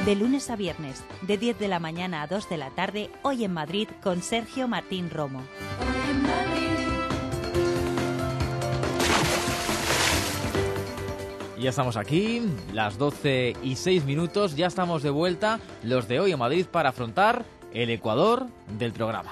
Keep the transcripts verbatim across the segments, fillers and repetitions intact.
De lunes a viernes, de diez de la mañana a dos de la tarde, Hoy en Madrid con Sergio Martín Romo. Hoy en Madrid. Ya estamos aquí, las doce y seis minutos, ya estamos de vuelta, los de Hoy en Madrid, para afrontar el Ecuador del programa.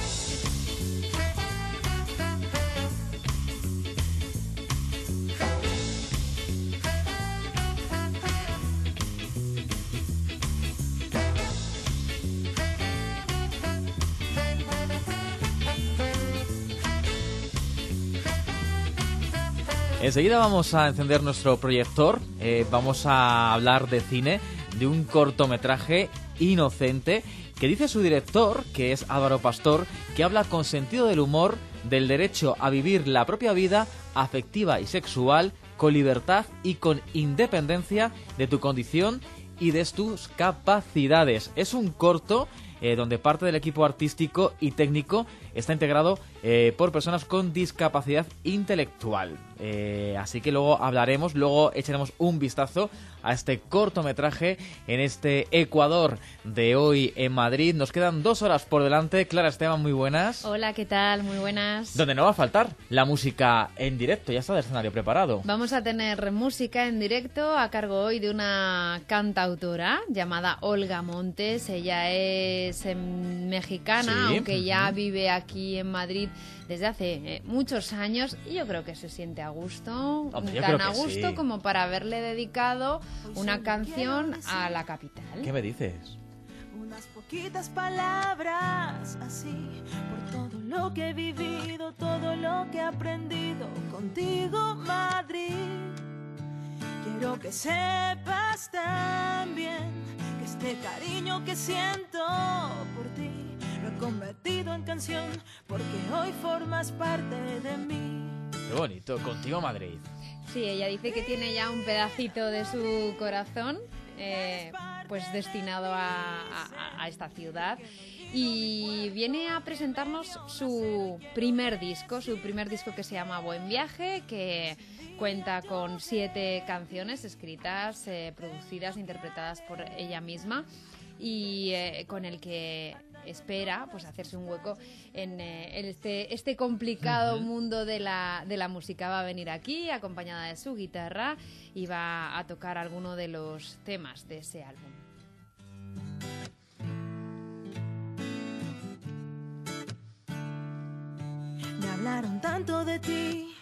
Enseguida vamos a encender nuestro proyector, eh, vamos a hablar de cine, de un cortometraje Inocente, que dice su director, que es Álvaro Pastor, que habla con sentido del humor del derecho a vivir la propia vida afectiva y sexual con libertad y con independencia de tu condición y de tus capacidades. Es un corto eh, donde parte del equipo artístico y técnico está integrado eh, por personas con discapacidad intelectual. Eh, así que luego hablaremos, luego echaremos un vistazo a este cortometraje en este Ecuador de Hoy en Madrid. Nos quedan dos horas por delante. Clara Esteban, muy buenas. Hola, ¿qué tal? Muy buenas. Donde no va a faltar la música en directo, ya está el escenario preparado. Vamos a tener música en directo a cargo hoy de una cantautora llamada Olga Montes. Ella es eh, mexicana, Sí. aunque ya Uh-huh. vive aquí en Madrid desde hace eh, muchos años, y yo creo que se siente a gusto, Hombre, yo tan creo a que gusto sí. como para haberle dedicado una canción a la capital. ¿Qué me dices? Unas poquitas palabras así, por todo lo que he vivido, todo lo que he aprendido contigo, Madrid. Quiero que sepas también que este cariño que siento por ti lo he convertido en canción, porque hoy formas parte de mí. Qué bonito, contigo Madrid. Sí, ella dice que tiene ya un pedacito de su corazón eh, pues destinado a, a, a esta ciudad, y viene a presentarnos su primer disco, su primer disco que se llama Buen Viaje, que cuenta con siete canciones escritas, eh, producidas, interpretadas por ella misma, y eh, con el que espera pues hacerse un hueco en, eh, en este, este complicado uh-huh. mundo de la, de la música. Va a venir aquí acompañada de su guitarra y va a tocar alguno de los temas de ese álbum. Me hablaron tanto de ti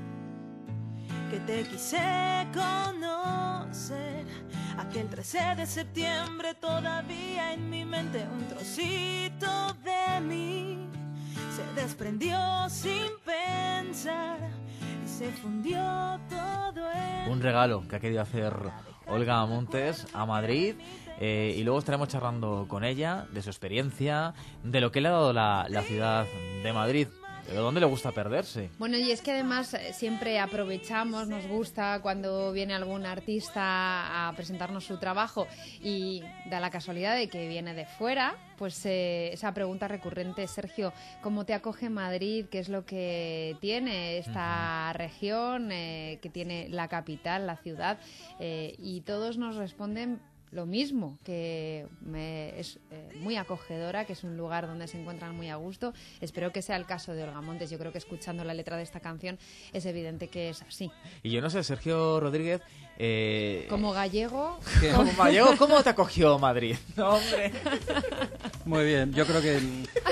que te quise conocer. Aquel trece de septiembre todavía en mi mente un trocito de mí se desprendió sin pensar y se fundió todo en... Un regalo que ha querido hacer Olga Montes a Madrid, eh, y luego estaremos charlando con ella de su experiencia, de lo que le ha dado la, la ciudad de Madrid. ¿De dónde le gusta perderse? Bueno, y es que además siempre aprovechamos, nos gusta cuando viene algún artista a presentarnos su trabajo y da la casualidad de que viene de fuera, pues eh, esa pregunta recurrente, Sergio, ¿cómo te acoge Madrid? ¿Qué es lo que tiene esta uh-huh. región, eh, que tiene la capital, la ciudad? Eh, y todos nos responden lo mismo, que me, es eh, muy acogedora, que es un lugar donde se encuentran muy a gusto. Espero que sea el caso de Olga Montes. Yo creo que escuchando la letra de esta canción es evidente que es así. Y yo no sé, Sergio Rodríguez... Eh... Como gallego... ¿Qué? Como gallego, ¿cómo te acogió Madrid? No, hombre. Muy bien, yo creo que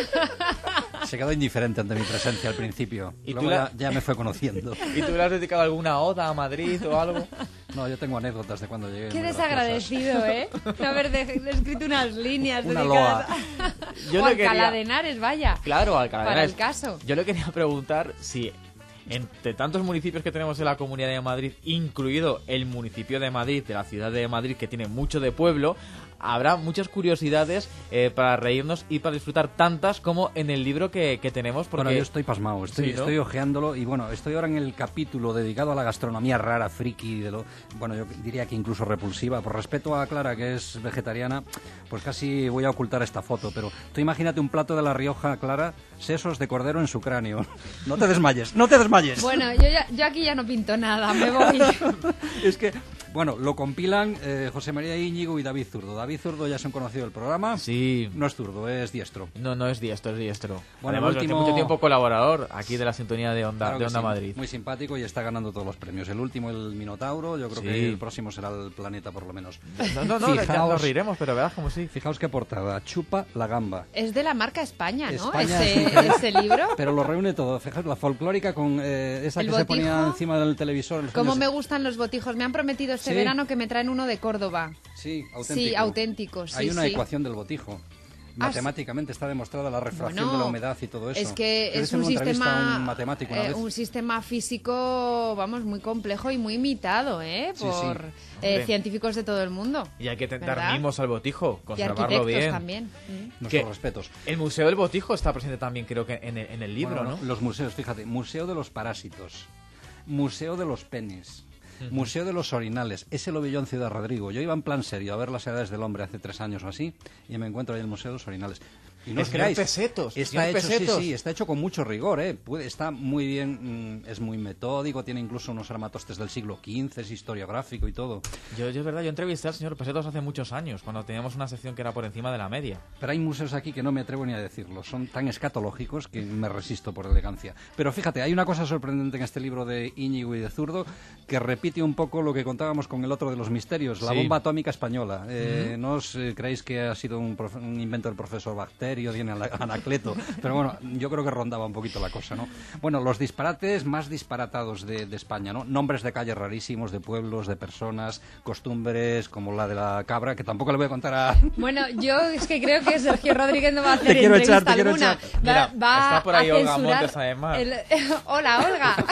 se quedó indiferente ante mi presencia al principio. ¿Y Luego tú la... ya, ya me fue conociendo. ¿Y tú le has dedicado alguna oda a Madrid o algo? No, yo tengo anécdotas de cuando llegué. Qué desagradecido, ¿eh? No haber de- escrito unas líneas Una dedicadas loa. a... Yo o le quería- Alcalá de Henares, vaya. Claro, Alcalá de Para Henares. el caso. Yo le quería preguntar si entre tantos municipios que tenemos en la Comunidad de Madrid, incluido el municipio de Madrid, de la ciudad de Madrid, que tiene mucho de pueblo, habrá muchas curiosidades eh, para reírnos y para disfrutar, tantas como en el libro que, que tenemos. Porque... Bueno, yo estoy pasmado, estoy, Sí, ¿no? estoy ojeándolo y bueno, estoy ahora en el capítulo dedicado a la gastronomía rara, friki, de lo, bueno, yo diría que incluso repulsiva. Por respeto a Clara, que es vegetariana, pues casi voy a ocultar esta foto, pero tú imagínate un plato de La Rioja, Clara, sesos de cordero en su cráneo. No te desmayes, no te desmayes. Bueno, yo, ya, yo aquí ya no pinto nada, me voy. Es que Bueno, lo compilan eh, José María Íñigo y David Zurdo. David Zurdo ya se han conocido del programa. Sí. No es zurdo, es diestro. No, no es diestro, es diestro. Bueno, Además, el último... durante mucho tiempo colaborador aquí de la sintonía de Onda, Claro de que Onda sí, Madrid. muy simpático y está ganando todos los premios. El último, el Minotauro, yo creo Sí. que el próximo será el Planeta, por lo menos. No, no, no, ya Fijaos- nos reiremos, pero verás como sí. Fijaos qué portada, Chupa la gamba. Es de la marca España, ¿no? España, ese, sí. ese libro. Pero lo reúne todo. Fijaos, la folclórica con eh, esa El que se botijo. ponía encima del televisor. en los Cómo fines- me gustan los botijos. Me han prometido este Sí. verano que me traen uno de Córdoba. Sí, auténtico. Sí, auténticos, sí, Hay una sí. ecuación del botijo. Ah, Matemáticamente está demostrada la refracción Bueno, de la humedad y todo eso. Es que Yo es hice un una entrevista sistema, a un matemático una eh, vez. un sistema físico, vamos, muy complejo y muy imitado, ¿eh? Sí, Por sí. eh, Hombre. científicos de todo el mundo. Y hay que dar ¿Verdad? mimos al botijo, Y conservarlo arquitectos bien. también. Mm. Nuestros que- respetos. El Museo del Botijo está presente también, creo que en el, en el libro, Bueno, ¿no? Los museos, fíjate, Museo de los Parásitos, Museo de los Penes, Museo de los Orinales. Ese lo vi yo en Ciudad Rodrigo. Yo iba en plan serio a ver las edades del hombre hace tres años o así y me encuentro ahí en el Museo de los Orinales. Y no El os señor creáis, Pesetos, el está señor hecho, Pesetos. sí, sí, está hecho con mucho rigor, ¿eh? Puede, está muy bien, mm, es muy metódico, tiene incluso unos armatostes del siglo quince, es historiográfico y todo. Yo, yo es verdad, yo entrevisté al señor Pesetos hace muchos años, cuando teníamos una sección que era por encima de la media. Pero hay museos aquí que no me atrevo ni a decirlo, son tan escatológicos que me resisto por elegancia. Pero fíjate, hay una cosa sorprendente en este libro de Íñigo y de Zurdo que repite un poco lo que contábamos con el otro de los misterios, la Sí. bomba atómica española. Eh, No os eh, creéis que ha sido un, profe- un invento del profesor Bacterio, tiene Ana- Anacleto, pero bueno, yo creo que rondaba un poquito la cosa, ¿no? Bueno, los disparates más disparatados de, de España, ¿no? Nombres de calles rarísimos, de pueblos, de personas, costumbres como la de la cabra, que tampoco le voy a contar a... Bueno, yo es que creo que Sergio Rodríguez no va a hacer Te quiero entrevista echar, te quiero alguna. echar. Va, Mira, va está por ahí a Olga censurar Montes, además. el- Hola, Olga.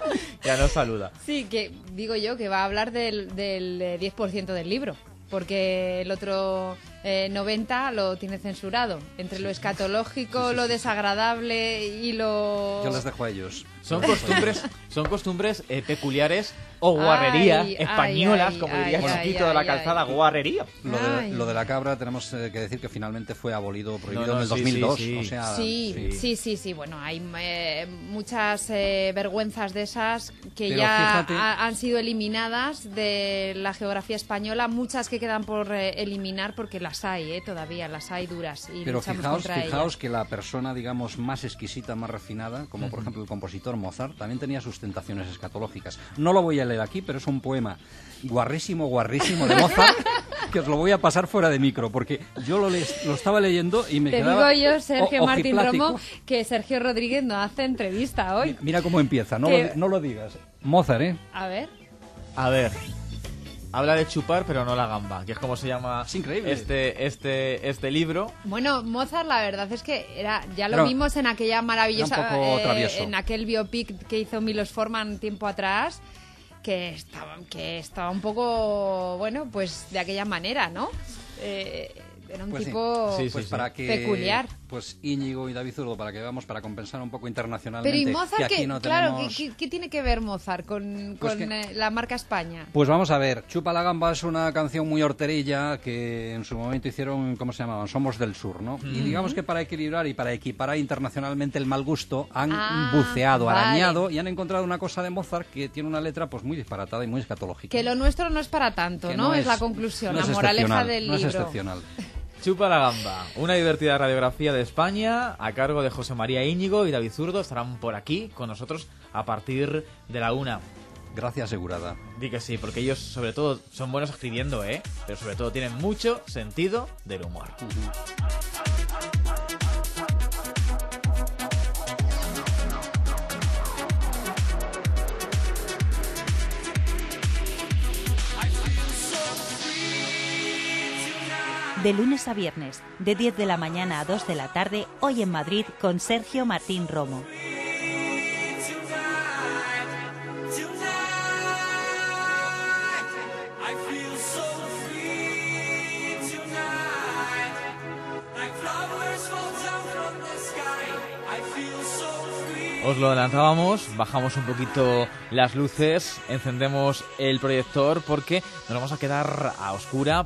Ya nos saluda. Sí, que digo yo que va a hablar del, del eh, diez por ciento del libro, porque el otro eh, noventa lo tiene censurado. Entre lo escatológico, Sí, sí, lo sí, sí. desagradable y lo... Yo les dejo a ellos. Son costumbres, son costumbres eh, peculiares o guarrerías Ay, españolas, ay, como ay, diría ay, Chiquito de la ay, calzada, ay. guarrería. Lo de, Ay. lo de la cabra tenemos eh, que decir que finalmente fue abolido, prohibido No, no, en el sí, dos mil dos. sí, sí. O sea, Sí, sí, sí, sí. Bueno, hay eh, muchas eh, vergüenzas de esas que Pero ya fíjate- ha- han sido eliminadas de la geografía española. Muchas que quedan por eh, eliminar porque las hay, eh, todavía las hay duras y Pero luchamos fijaos, contra fijaos ellas. que la persona, digamos, más exquisita, más refinada, como por ejemplo el compositor Mozart, también tenía sus tentaciones escatológicas. No lo voy a leer aquí, pero es un poema guarrísimo, guarrísimo de Mozart, que os lo voy a pasar fuera de micro, porque yo lo, le- lo estaba leyendo y me Te quedaba... digo yo, Sergio o- Martín ojiplático. Romo, que Sergio Rodríguez no hace entrevista hoy. Mi- Mira cómo empieza, no, Que- lo, no lo digas. Mozart, ¿eh? A ver. A ver, habla de chupar, pero no la gamba, que es como se llama Es increíble. este este este libro. Bueno, Mozart, la verdad es que era, ya lo Era- vimos en aquella maravillosa, era un poco eh, travieso. en aquel biopic que hizo Milos Forman tiempo atrás, que estaba, que estaba un poco, bueno, pues de aquella manera, ¿no? Eh, era un Pues sí. tipo Sí, sí, Pues sí. para que peculiar. pues Íñigo y David Zurdo, para que veamos, para compensar un poco internacionalmente. Pero ¿y que Mozart aquí qué? no Claro, tenemos- ¿qué, qué- qué tiene que ver Mozart con, Pues con que- eh, la marca España? Pues vamos a ver, Chupa la Gamba es una canción muy horterilla que en su momento hicieron, ¿cómo se llamaban? Somos del Sur, ¿no? Y digamos que para equilibrar y para equiparar internacionalmente el mal gusto han Ah, buceado, vale. arañado y han encontrado una cosa de Mozart que tiene una letra pues muy disparatada y muy escatológica. Que lo nuestro no es para tanto, Que ¿no? Es, la conclusión, no la es moraleja excepcional, del no es libro. excepcional. Chupa la gamba, una divertida radiografía de España a cargo de José María Íñigo y David Zurdo. Estarán por aquí con nosotros a partir de la una. Gracias, asegurada. Di que sí, porque ellos sobre todo son buenos escribiendo, ¿eh? Pero sobre todo tienen mucho sentido del humor. De lunes a viernes, de diez de la mañana a dos de la tarde, hoy en Madrid con Sergio Martín Romo. Os lo adelantábamos, bajamos un poquito las luces, encendemos el proyector porque nos vamos a quedar a oscura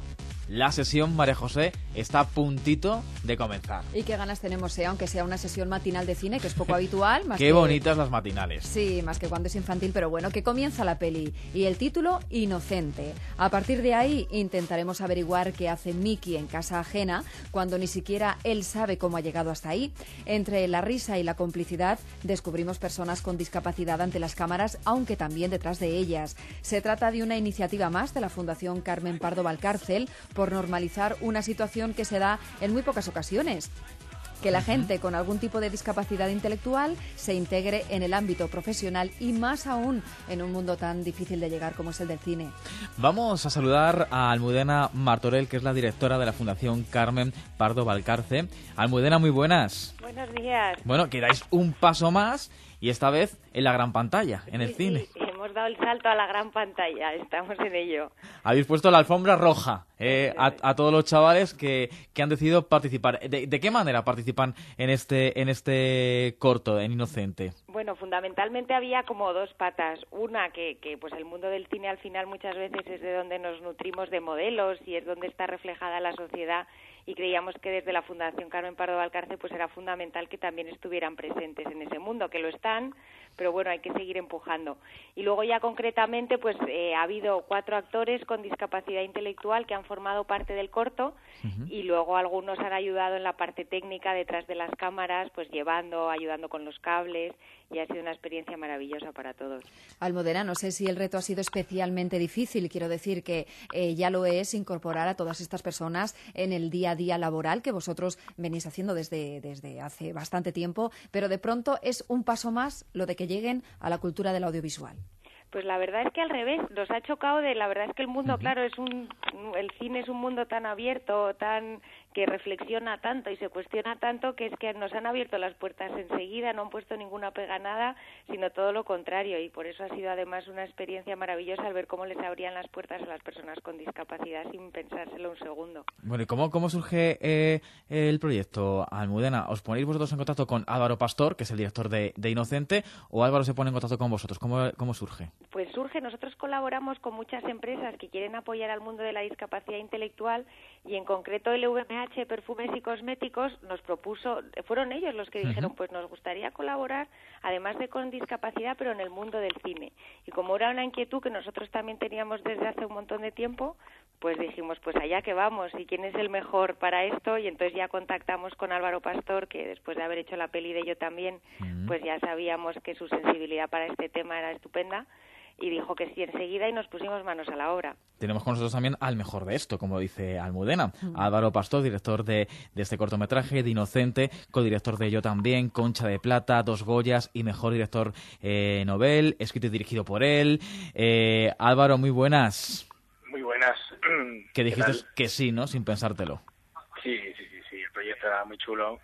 La sesión, María José, está a puntito de comenzar. Y qué ganas tenemos, ¿eh? Aunque sea una sesión matinal de cine, que es poco habitual. Más Qué que... bonitas las matinales. Sí, más que cuando es infantil, pero bueno, que comienza la peli. Y el título, Inocente. A partir de ahí intentaremos averiguar qué hace Mickey en casa ajena cuando ni siquiera él sabe cómo ha llegado hasta ahí. Entre la risa y la complicidad descubrimos personas con discapacidad ante las cámaras, aunque también detrás de ellas. Se trata de una iniciativa más de la Fundación Carmen Pardo Valcárcel por normalizar una situación que se da en muy pocas ocasiones. Que la gente con algún tipo de discapacidad intelectual se integre en el ámbito profesional y más aún en un mundo tan difícil de llegar como es el del cine. Vamos a saludar a Almudena Martorell, que es la directora de la Fundación Carmen Pardo Valcárcel. Almudena, muy buenas. Buenos días. Bueno, que dais un paso más y esta vez en la gran pantalla, en el sí, cine. Sí, hemos dado el salto a la gran pantalla, estamos en ello. Habéis puesto la alfombra roja eh, a, a todos los chavales que, que han decidido participar. ¿De, de qué manera participan en este, en este corto, en Inocente? Bueno, fundamentalmente había como dos patas. Una, que, que pues el mundo del cine al final muchas veces es de donde nos nutrimos de modelos y es donde está reflejada la sociedad, y creíamos que desde la Fundación Carmen Pardo Valcárcel pues era fundamental que también estuvieran presentes en ese mundo, que lo están, pero bueno, hay que seguir empujando. Y luego ya concretamente pues eh, ha habido cuatro actores con discapacidad intelectual que han formado parte del corto, uh-huh. y luego algunos han ayudado en la parte técnica detrás de las cámaras, pues llevando, ayudando con los cables, y ha sido una experiencia maravillosa para todos. Almudena, no sé si el reto ha sido especialmente difícil, quiero decir que eh, ya lo es incorporar a todas estas personas en el día a día laboral que vosotros venís haciendo desde, desde hace bastante tiempo, pero de pronto es un paso más lo de que lleguen a la cultura del audiovisual. Pues la verdad es que al revés, nos ha chocado de, la verdad es que el mundo, uh-huh. claro, es un, el cine es un mundo tan abierto, tan que reflexiona tanto y se cuestiona tanto, que es que nos han abierto las puertas enseguida, no han puesto ninguna pega a nada, sino todo lo contrario, y por eso ha sido además una experiencia maravillosa al ver cómo les abrían las puertas a las personas con discapacidad sin pensárselo un segundo. Bueno, ¿y cómo, cómo surge eh, el proyecto, Almudena? ¿Os ponéis vosotros en contacto con Álvaro Pastor, que es el director de, de Inocente, o Álvaro se pone en contacto con vosotros? ¿Cómo, cómo surge? Pues surge, nosotros colaboramos con muchas empresas que quieren apoyar al mundo de la discapacidad intelectual, y en concreto el V M H Perfumes y Cosméticos nos propuso, fueron ellos los que dijeron, uh-huh. pues nos gustaría colaborar, además de con discapacidad, pero en el mundo del cine. Y como era una inquietud que nosotros también teníamos desde hace un montón de tiempo, pues dijimos, pues allá que vamos, y quién es el mejor para esto, y entonces ya contactamos con Álvaro Pastor, que después de haber hecho la peli de Yo también, uh-huh. pues ya sabíamos que su sensibilidad para este tema era estupenda, y dijo que sí enseguida, y nos pusimos manos a la obra. Tenemos con nosotros también al mejor de esto, como dice Almudena. Mm. Álvaro Pastor, director de, de este cortometraje, de Inocente, codirector de Yo también, Concha de Plata, Dos Goyas y mejor director eh, novel, escrito y dirigido por él. Eh, Álvaro, muy buenas. Muy buenas. Que dijiste que sí, ¿no? Sin pensártelo. Sí, sí, sí, sí. El proyecto era muy chulo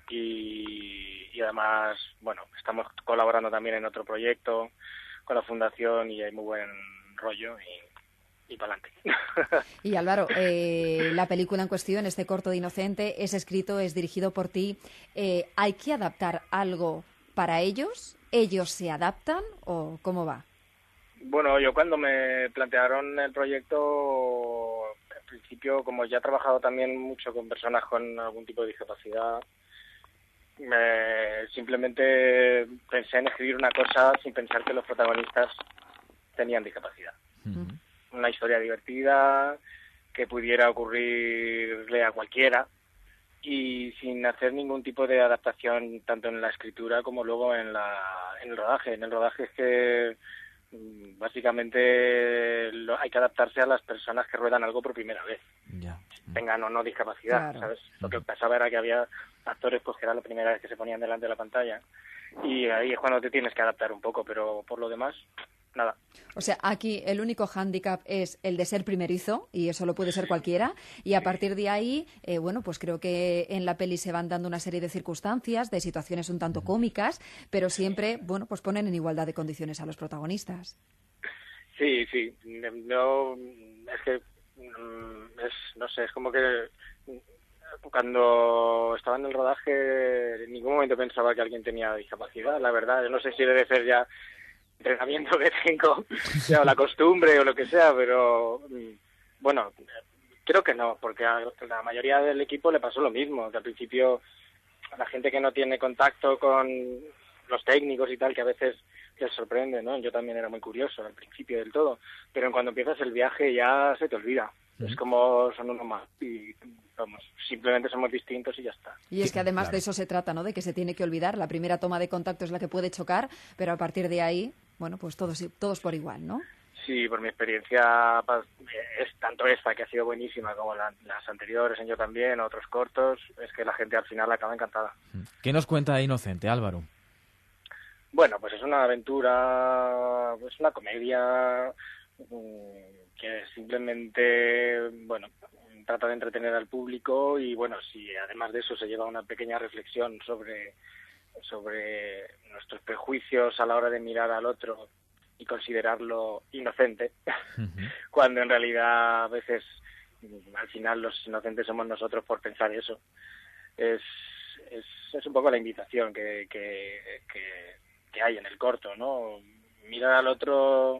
y, y además, bueno, estamos colaborando también en otro proyecto con la fundación y hay muy buen rollo y, y para adelante. Y Álvaro, eh, la película en cuestión, este corto de Inocente, es escrito, es dirigido por ti. Eh, ¿Hay que adaptar algo para ellos? ¿Ellos se adaptan o cómo va? Bueno, yo cuando me plantearon el proyecto, al principio, como ya he trabajado también mucho con personas con algún tipo de discapacidad, Me, simplemente pensé en escribir una cosa sin pensar que los protagonistas tenían discapacidad. Uh-huh. Una historia divertida que pudiera ocurrirle a cualquiera y sin hacer ningún tipo de adaptación tanto en la escritura como luego en la en el rodaje. En el rodaje es que básicamente lo, hay que adaptarse a las personas que ruedan algo por primera vez, yeah. tengan o no discapacidad, claro. ¿sabes? Lo que pasaba era que había actores pues que era la primera vez que se ponían delante de la pantalla y ahí es cuando te tienes que adaptar un poco, pero por lo demás, nada. O sea, aquí el único hándicap es el de ser primerizo, y eso lo puede ser cualquiera, y a partir de ahí, eh, bueno, pues creo que en la peli se van dando una serie de circunstancias, de situaciones un tanto cómicas, pero siempre, bueno, pues ponen en igualdad de condiciones a los protagonistas. Sí, sí, yo, es que, es, no sé, es como que cuando estaba en el rodaje en ningún momento pensaba que alguien tenía discapacidad, la verdad, yo no sé si debe ser ya entrenamiento que tengo, o la costumbre o lo que sea, pero bueno, Creo que no, porque a la mayoría del equipo le pasó lo mismo, que al principio a la gente que no tiene contacto con los técnicos y tal, que a veces les sorprende, ¿no? Yo también era muy curioso al principio del todo, pero cuando empiezas el viaje ya se te olvida. Uh-huh. Es como son uno más y vamos, simplemente somos distintos y ya está. Y es que además claro. de eso se trata, ¿no? De que se tiene que olvidar. La primera toma de contacto es la que puede chocar, pero a partir de ahí, bueno, pues todos todos por igual, ¿no? Sí, por mi experiencia es tanto esta, que ha sido buenísima, como la, las anteriores en Yo también, otros cortos, es que la gente al final acaba encantada. ¿Qué nos cuenta Inocente, Álvaro? Bueno, pues es una aventura, es una comedia que simplemente, bueno, trata de entretener al público y, bueno, si además de eso se lleva una pequeña reflexión sobre, sobre nuestros prejuicios a la hora de mirar al otro y considerarlo inocente, uh-huh. cuando en realidad a veces al final los inocentes somos nosotros por pensar eso. Es, es, es un poco la invitación que, que, que, que hay en el corto, ¿no? Mirar al otro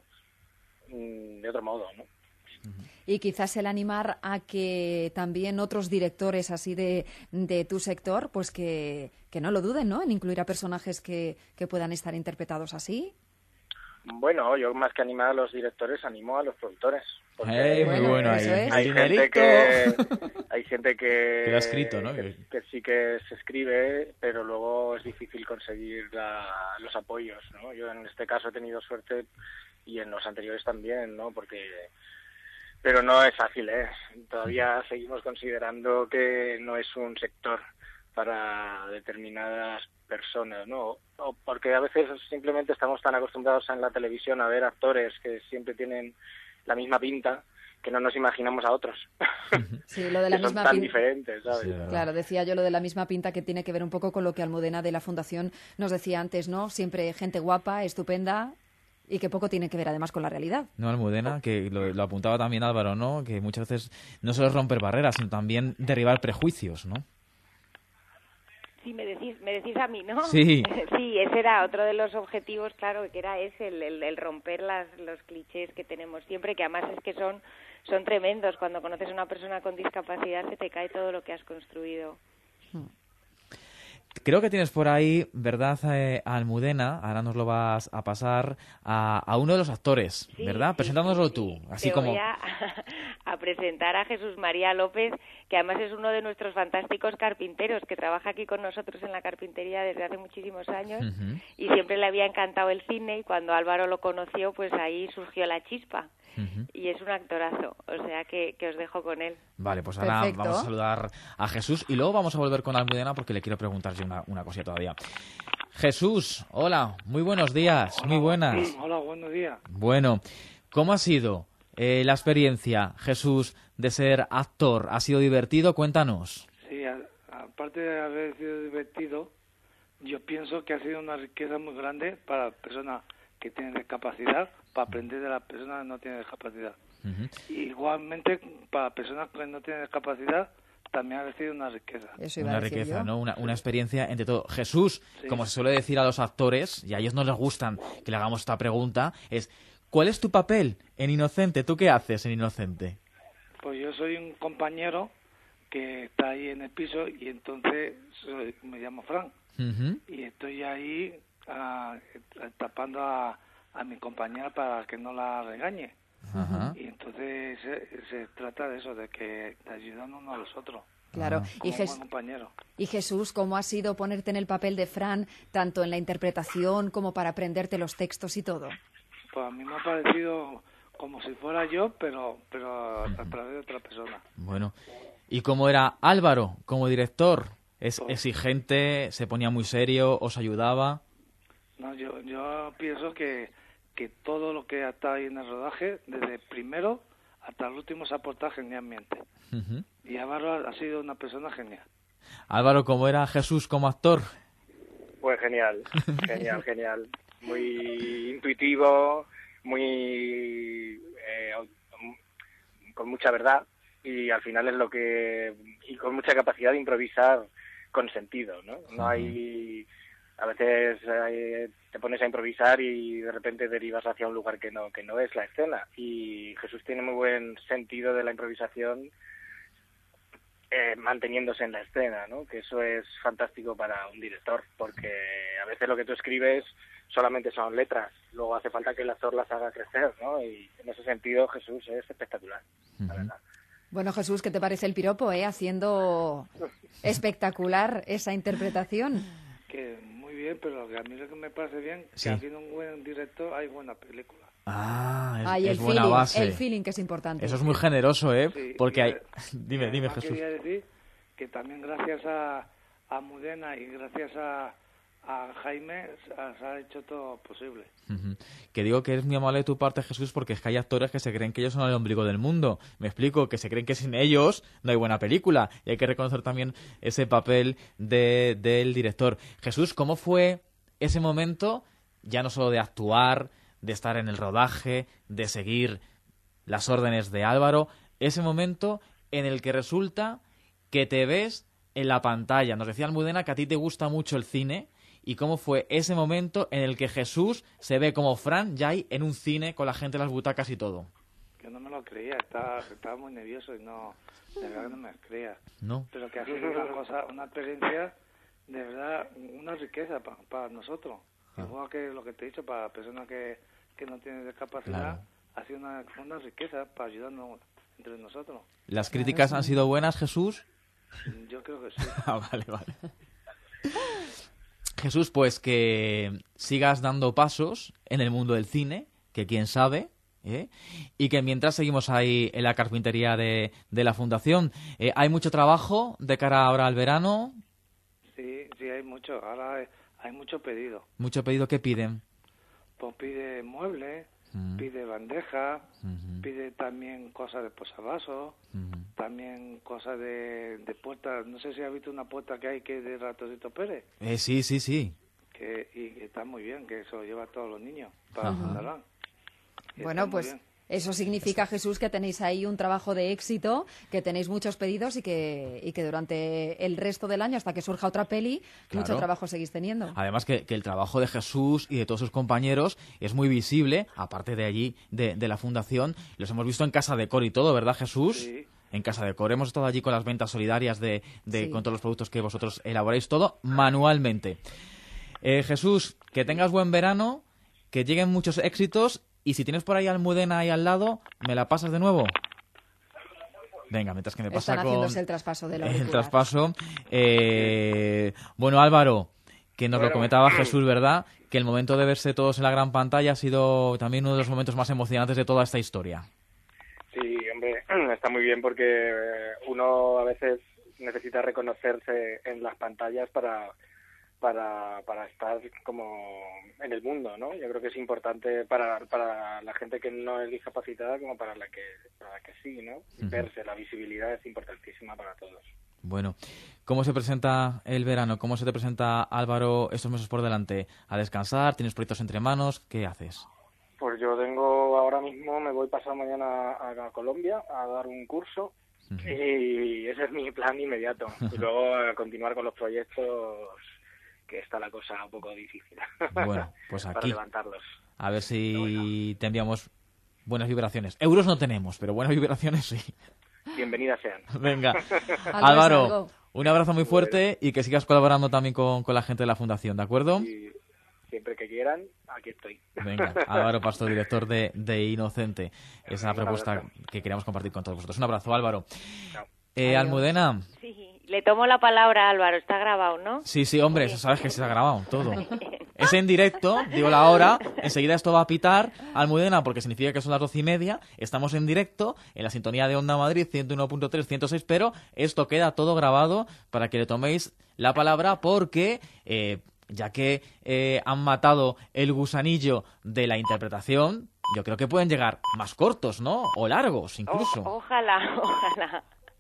de otro modo, ¿no? Y quizás el animar a que también otros directores así de, de tu sector, pues que, que no lo duden, ¿no? En incluir a personajes que, que puedan estar interpretados así. Bueno, yo más que animar a los directores, animo a los productores. Hey, muy bueno, bueno ahí. Es. Hay, gente que, hay gente que... que lo ha escrito, ¿no? Que, que sí que se escribe, pero luego es difícil conseguir la, los apoyos, ¿no? Yo en este caso he tenido suerte y en los anteriores también, ¿no? Porque... Pero no es fácil, ¿eh? Todavía seguimos considerando que no es un sector para determinadas personas, ¿no? O porque a veces simplemente estamos tan acostumbrados en la televisión a ver actores que siempre tienen la misma pinta que no nos imaginamos a otros. Sí, lo de la que misma son tan pinta. diferentes, ¿sabes? Sí, claro, decía yo lo de la misma pinta, que tiene que ver un poco con lo que Almudena de la Fundación nos decía antes, ¿no? Siempre gente guapa, estupenda, y que poco tiene que ver además con la realidad. No, Almudena, que lo, lo apuntaba también Álvaro, ¿no? Que muchas veces no solo es romper barreras, sino también derribar prejuicios, ¿no? Sí, me decís, me decís a mí, ¿no? Sí. Sí, ese era otro de los objetivos, claro, que era ese, el, el, el romper las, los clichés que tenemos siempre, que además es que son, son tremendos. Cuando conoces a una persona con discapacidad se te cae todo lo que has construido. Hmm. Creo que tienes por ahí, ¿verdad, eh, Almudena? Ahora nos lo vas a pasar a, a uno de los actores, sí, ¿verdad? Sí, Presentándonoslo sí, tú, sí. así Te como... voy a, a presentar a Jesús María López, que además es uno de nuestros fantásticos carpinteros, que trabaja aquí con nosotros en la carpintería desde hace muchísimos años, uh-huh. y siempre le había encantado el cine, y cuando Álvaro lo conoció, pues ahí surgió la chispa. Uh-huh. Y es un actorazo, o sea que, que os dejo con él. Vale, pues ahora Perfecto. Vamos a saludar a Jesús y luego vamos a volver con Almudena porque le quiero preguntar yo una, una cosilla todavía. Jesús, hola, muy buenos días, hola, muy buenas. Sí, hola, buenos días. Bueno, ¿cómo ha sido eh, la experiencia, Jesús, de ser actor? ¿Ha sido divertido? Cuéntanos. Sí, a, aparte de haber sido divertido, yo pienso que ha sido una riqueza muy grande para personas que tienen discapacidad, para aprender de las personas que no tienen discapacidad. Uh-huh. Igualmente, para personas que no tienen discapacidad, también ha sido una riqueza. Eso iba una a decir riqueza, yo. ¿no? Una, una experiencia entre todo. Jesús, sí. Como se suele decir a los actores, y a ellos no les gustan que le hagamos esta pregunta, es ¿cuál es tu papel en Inocente? ¿Tú qué haces en Inocente? Pues yo soy un compañero que está ahí en el piso y entonces soy, me llamo Fran. Uh-huh. Y estoy ahí uh, tapando a, a mi compañera para que no la regañe. Uh-huh. Y entonces se, se trata de eso, de que te ayudan uno a los otros. Claro, como y, Jes- buen compañero. y Jesús, ¿cómo ha sido ponerte en el papel de Fran, tanto en la interpretación como para aprenderte los textos y todo? Pues a mí me ha parecido como si fuera yo, pero pero uh-huh. a través de otra persona. Bueno, ¿y cómo era Álvaro como director? ¿Es pues, exigente? ¿Se ponía muy serio? ¿Os ayudaba? No, yo, yo pienso que que todo lo que está ahí en el rodaje, desde el primero hasta el último, se ha portado genialmente. Uh-huh. Y Álvaro ha sido una persona genial. Álvaro, ¿cómo era Jesús como actor? Pues genial, genial, genial. Muy intuitivo, muy eh, con mucha verdad y al final es lo que... y con mucha capacidad de improvisar con sentido, ¿no? No uh-huh. hay... A veces eh, te pones a improvisar y de repente derivas hacia un lugar que no que no es la escena. Y Jesús tiene muy buen sentido de la improvisación eh, manteniéndose en la escena, ¿no? Que eso es fantástico para un director, porque a veces lo que tú escribes solamente son letras, luego hace falta que el actor las haga crecer, ¿no? Y en ese sentido Jesús es espectacular, uh-huh. la verdad. Bueno, Jesús, ¿qué te parece el piropo, eh? Haciendo espectacular esa interpretación. Que muy bien, pero a mí lo que me parece bien, sí. que habiendo un buen director hay buena película. Ah, es, Ay, es el buena feeling, base. El feeling que es importante. Eso es muy generoso, ¿eh? Sí, Porque hay... eh, dime, dime, Jesús. Quería decir que también gracias a, a Almudena y gracias a, a Jaime se ha hecho todo posible. Uh-huh. Que digo que es muy amable de tu parte, Jesús, porque es que hay actores que se creen que ellos son el ombligo del mundo. Me explico, que se creen que sin ellos no hay buena película. Y hay que reconocer también ese papel de, del director. Jesús, ¿cómo fue ese momento, ya no solo de actuar, de estar en el rodaje, de seguir las órdenes de Álvaro, ese momento en el que resulta que te ves en la pantalla? Nos decía Almudena que a ti te gusta mucho el cine, y cómo fue ese momento en el que Jesús se ve como Fran ya ahí en un cine con la gente en las butacas y todo. Que no me lo creía, estaba, estaba muy nervioso y no, de verdad no me lo creía. No. Pero que ha sido una cosa, una experiencia de verdad, una riqueza pa, para nosotros. Ah. Igual que lo que te he dicho, para personas que, que no tienen discapacidad, claro. Ha sido una, una riqueza para ayudarnos entre nosotros. ¿Las críticas han sido buenas, Jesús? Yo creo que sí. Ah, vale, vale. Jesús, pues que sigas dando pasos en el mundo del cine, que quién sabe, ¿eh? Y que mientras seguimos ahí en la carpintería de, de la Fundación, eh, ¿hay mucho trabajo de cara ahora al verano? Sí, sí, hay mucho. Ahora hay, hay mucho pedido. ¿Mucho pedido? ¿Qué piden? Pues pide muebles, mm. pide bandeja, uh-huh. pide también cosas de posavasos, uh-huh. también cosas de, de puertas. No sé si has visto una puerta que hay que es de Ratoncito Pérez. Eh, sí, sí, sí. Que, y que está muy bien, que eso lo lleva a todos los niños para uh-huh. Fundalán. Bueno, pues eso significa, Jesús, que tenéis ahí un trabajo de éxito, que tenéis muchos pedidos y que, y que durante el resto del año, hasta que surja otra peli, claro. mucho trabajo seguís teniendo. Además que, que el trabajo de Jesús y de todos sus compañeros es muy visible, aparte de allí, de, de la Fundación. Los hemos visto en Casa de Cor y todo, ¿verdad, Jesús? Sí. En Casa de Cor hemos estado allí con las ventas solidarias de, de sí. con todos los productos que vosotros elaboráis, todo manualmente. Eh, Jesús, que tengas buen verano, que lleguen muchos éxitos. Y si tienes por ahí a Almudena ahí al lado, ¿me la pasas de nuevo? Venga, mientras que me pasa Están con... haciéndose el traspaso de la El traspaso. Eh... Bueno, Álvaro, que nos bueno, lo comentaba sí. Jesús, ¿verdad? Que el momento de verse todos en la gran pantalla ha sido también uno de los momentos más emocionantes de toda esta historia. Sí, hombre, está muy bien porque uno a veces necesita reconocerse en las pantallas para... Para, para estar como en el mundo, ¿no? Yo creo que es importante para, para la gente que no es discapacitada como para la que, para la que sí, ¿no? Uh-huh. Verse, la visibilidad es importantísima para todos. Bueno, ¿cómo se presenta el verano? ¿Cómo se te presenta, Álvaro, estos meses por delante? ¿A descansar? ¿Tienes proyectos entre manos? ¿Qué haces? Pues yo tengo ahora mismo, me voy pasado mañana a, a Colombia a dar un curso. Uh-huh. Y ese es mi plan inmediato. Y luego a continuar con los proyectos, que está la cosa un poco difícil. Bueno, pues aquí, para levantarlos. A ver si bueno. te enviamos buenas vibraciones. Euros no tenemos, pero buenas vibraciones sí. Bienvenidas sean. Venga, Álvaro, un abrazo muy fuerte y que sigas colaborando también con, con la gente de la Fundación, ¿de acuerdo? Y siempre que quieran, aquí estoy. Venga, Álvaro Pastor, director de, de Inocente. Esa un propuesta abrazo. Que queríamos compartir con todos vosotros. Un abrazo, Álvaro. Chao. Eh, Almudena. Sí. Le tomo la palabra a Álvaro, está grabado, ¿no? Sí, sí, hombre, eso sabes que se ha grabado todo. Es en directo, digo la hora, enseguida esto va a pitar, Almudena, porque significa que son las doce y media, estamos en directo, en la sintonía de Onda Madrid, ciento uno punto tres, ciento seis, pero esto queda todo grabado para que le toméis la palabra porque... Eh, ya que eh, han matado el gusanillo de la interpretación, yo creo que pueden llegar más cortos, ¿no? O largos, incluso. O, ojalá, ojalá.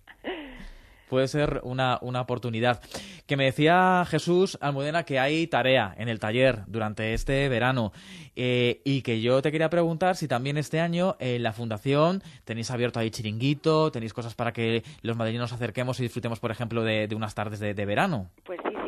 Puede ser una, una oportunidad. Que me decía Jesús, Almudena, que hay tarea en el taller durante este verano eh, y que yo te quería preguntar si también este año en la Fundación tenéis abierto ahí chiringuito, tenéis cosas para que los madrileños nos acerquemos y disfrutemos, por ejemplo, de, de unas tardes de, de verano. Pues sí, sí,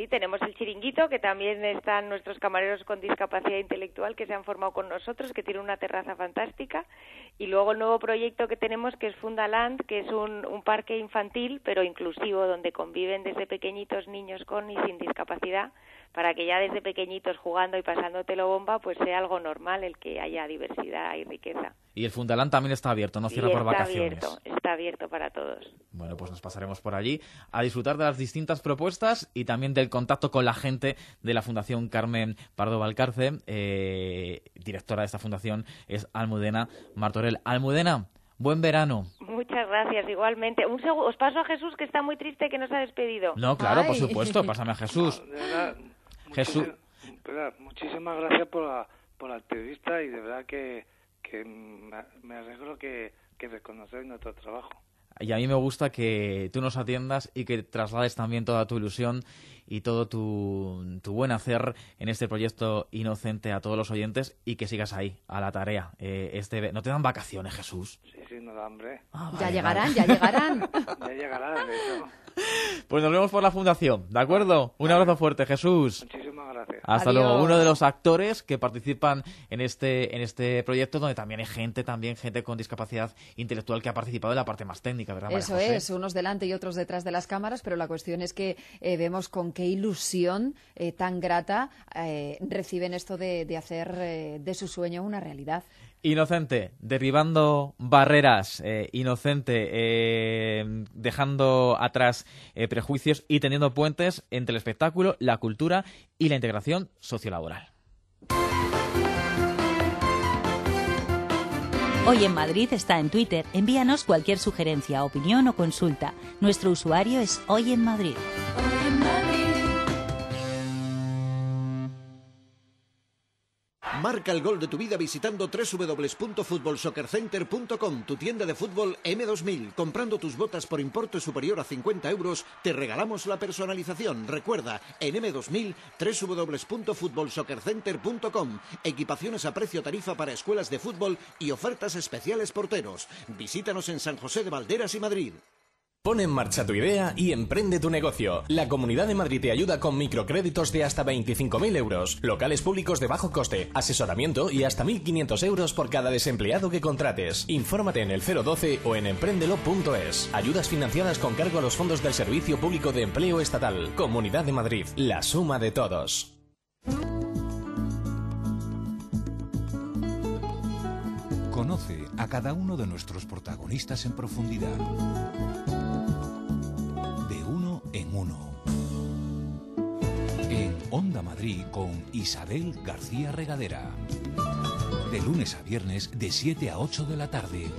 sí, tenemos el Chiringuito, que también están nuestros camareros con discapacidad intelectual que se han formado con nosotros, que tiene una terraza fantástica. Y luego el nuevo proyecto que tenemos, que es Fundaland, que es un, un parque infantil, pero inclusivo, donde conviven desde pequeñitos niños con y sin discapacidad, para que ya desde pequeñitos jugando y pasándotelo bomba, pues sea algo normal el que haya diversidad y riqueza. Y el Fundaland también está abierto, no cierra por vacaciones. Está abierto, está abierto para todos. Bueno, pues nos pasaremos por allí a disfrutar de las distintas propuestas y también del contacto con la gente de la Fundación Carmen Pardo Valcarce. Eh, directora de esta fundación es Almudena Martorell. Almudena, buen verano. Muchas gracias, igualmente. Un segundo, os paso a Jesús, que está muy triste que nos ha despedido. No, claro, Ay. por supuesto, pásame a Jesús. No, de verdad, Jesús. muchísimas, de verdad, muchísimas gracias por la, por la entrevista y de verdad que, que me, me alegro que, que reconocéis nuestro trabajo. Y a mí me gusta que tú nos atiendas y que traslades también toda tu ilusión y todo tu, tu buen hacer en este proyecto Inocente a todos los oyentes y que sigas ahí, a la tarea. Eh, este ¿No te dan vacaciones, Jesús? Sí, sí, no da hambre. Ah, Ya vale, llegarán, vale. ya llegarán. Ya llegará, de hecho. Pues nos vemos por la fundación, ¿de acuerdo? Un abrazo fuerte, Jesús. Muchísimas gracias. Hasta Adiós. luego. Uno de los actores que participan en este en este proyecto, donde también hay gente, también gente con discapacidad intelectual que ha participado en la parte más técnica, ¿verdad, María Eso José? es, unos delante y otros detrás de las cámaras, pero la cuestión es que eh, vemos con qué ilusión eh, tan grata eh, reciben esto de, de hacer eh, de su sueño una realidad. Inocente, derribando barreras, eh, inocente, eh, dejando atrás eh, prejuicios y tendiendo puentes entre el espectáculo, la cultura y la integración sociolaboral. Hoy en Madrid está en Twitter. Envíanos cualquier sugerencia, opinión o consulta. Nuestro usuario es Hoy en Madrid. Marca el gol de tu vida visitando doble u doble u doble u punto fútbol soccer center punto com, tu tienda de fútbol eme dos mil. Comprando tus botas por importe superior a cincuenta euros, te regalamos la personalización. Recuerda, en eme dos mil, doble u doble u doble u punto fútbol soccer center punto com. Equipaciones a precio tarifa para escuelas de fútbol y ofertas especiales porteros. Visítanos en San José de Valderas y Madrid. Pon en marcha tu idea y emprende tu negocio. La Comunidad de Madrid te ayuda con microcréditos de hasta veinticinco mil euros, locales públicos de bajo coste, asesoramiento y hasta mil quinientos euros por cada desempleado que contrates. Infórmate en el cero doce o en emprendelo punto es. Ayudas financiadas con cargo a los fondos del Servicio Público de Empleo Estatal. Comunidad de Madrid, la suma de todos. Conoce a cada uno de nuestros protagonistas en profundidad. De uno en uno. En Onda Madrid con Isabel García Regadera. De lunes a viernes de siete a ocho de la tarde.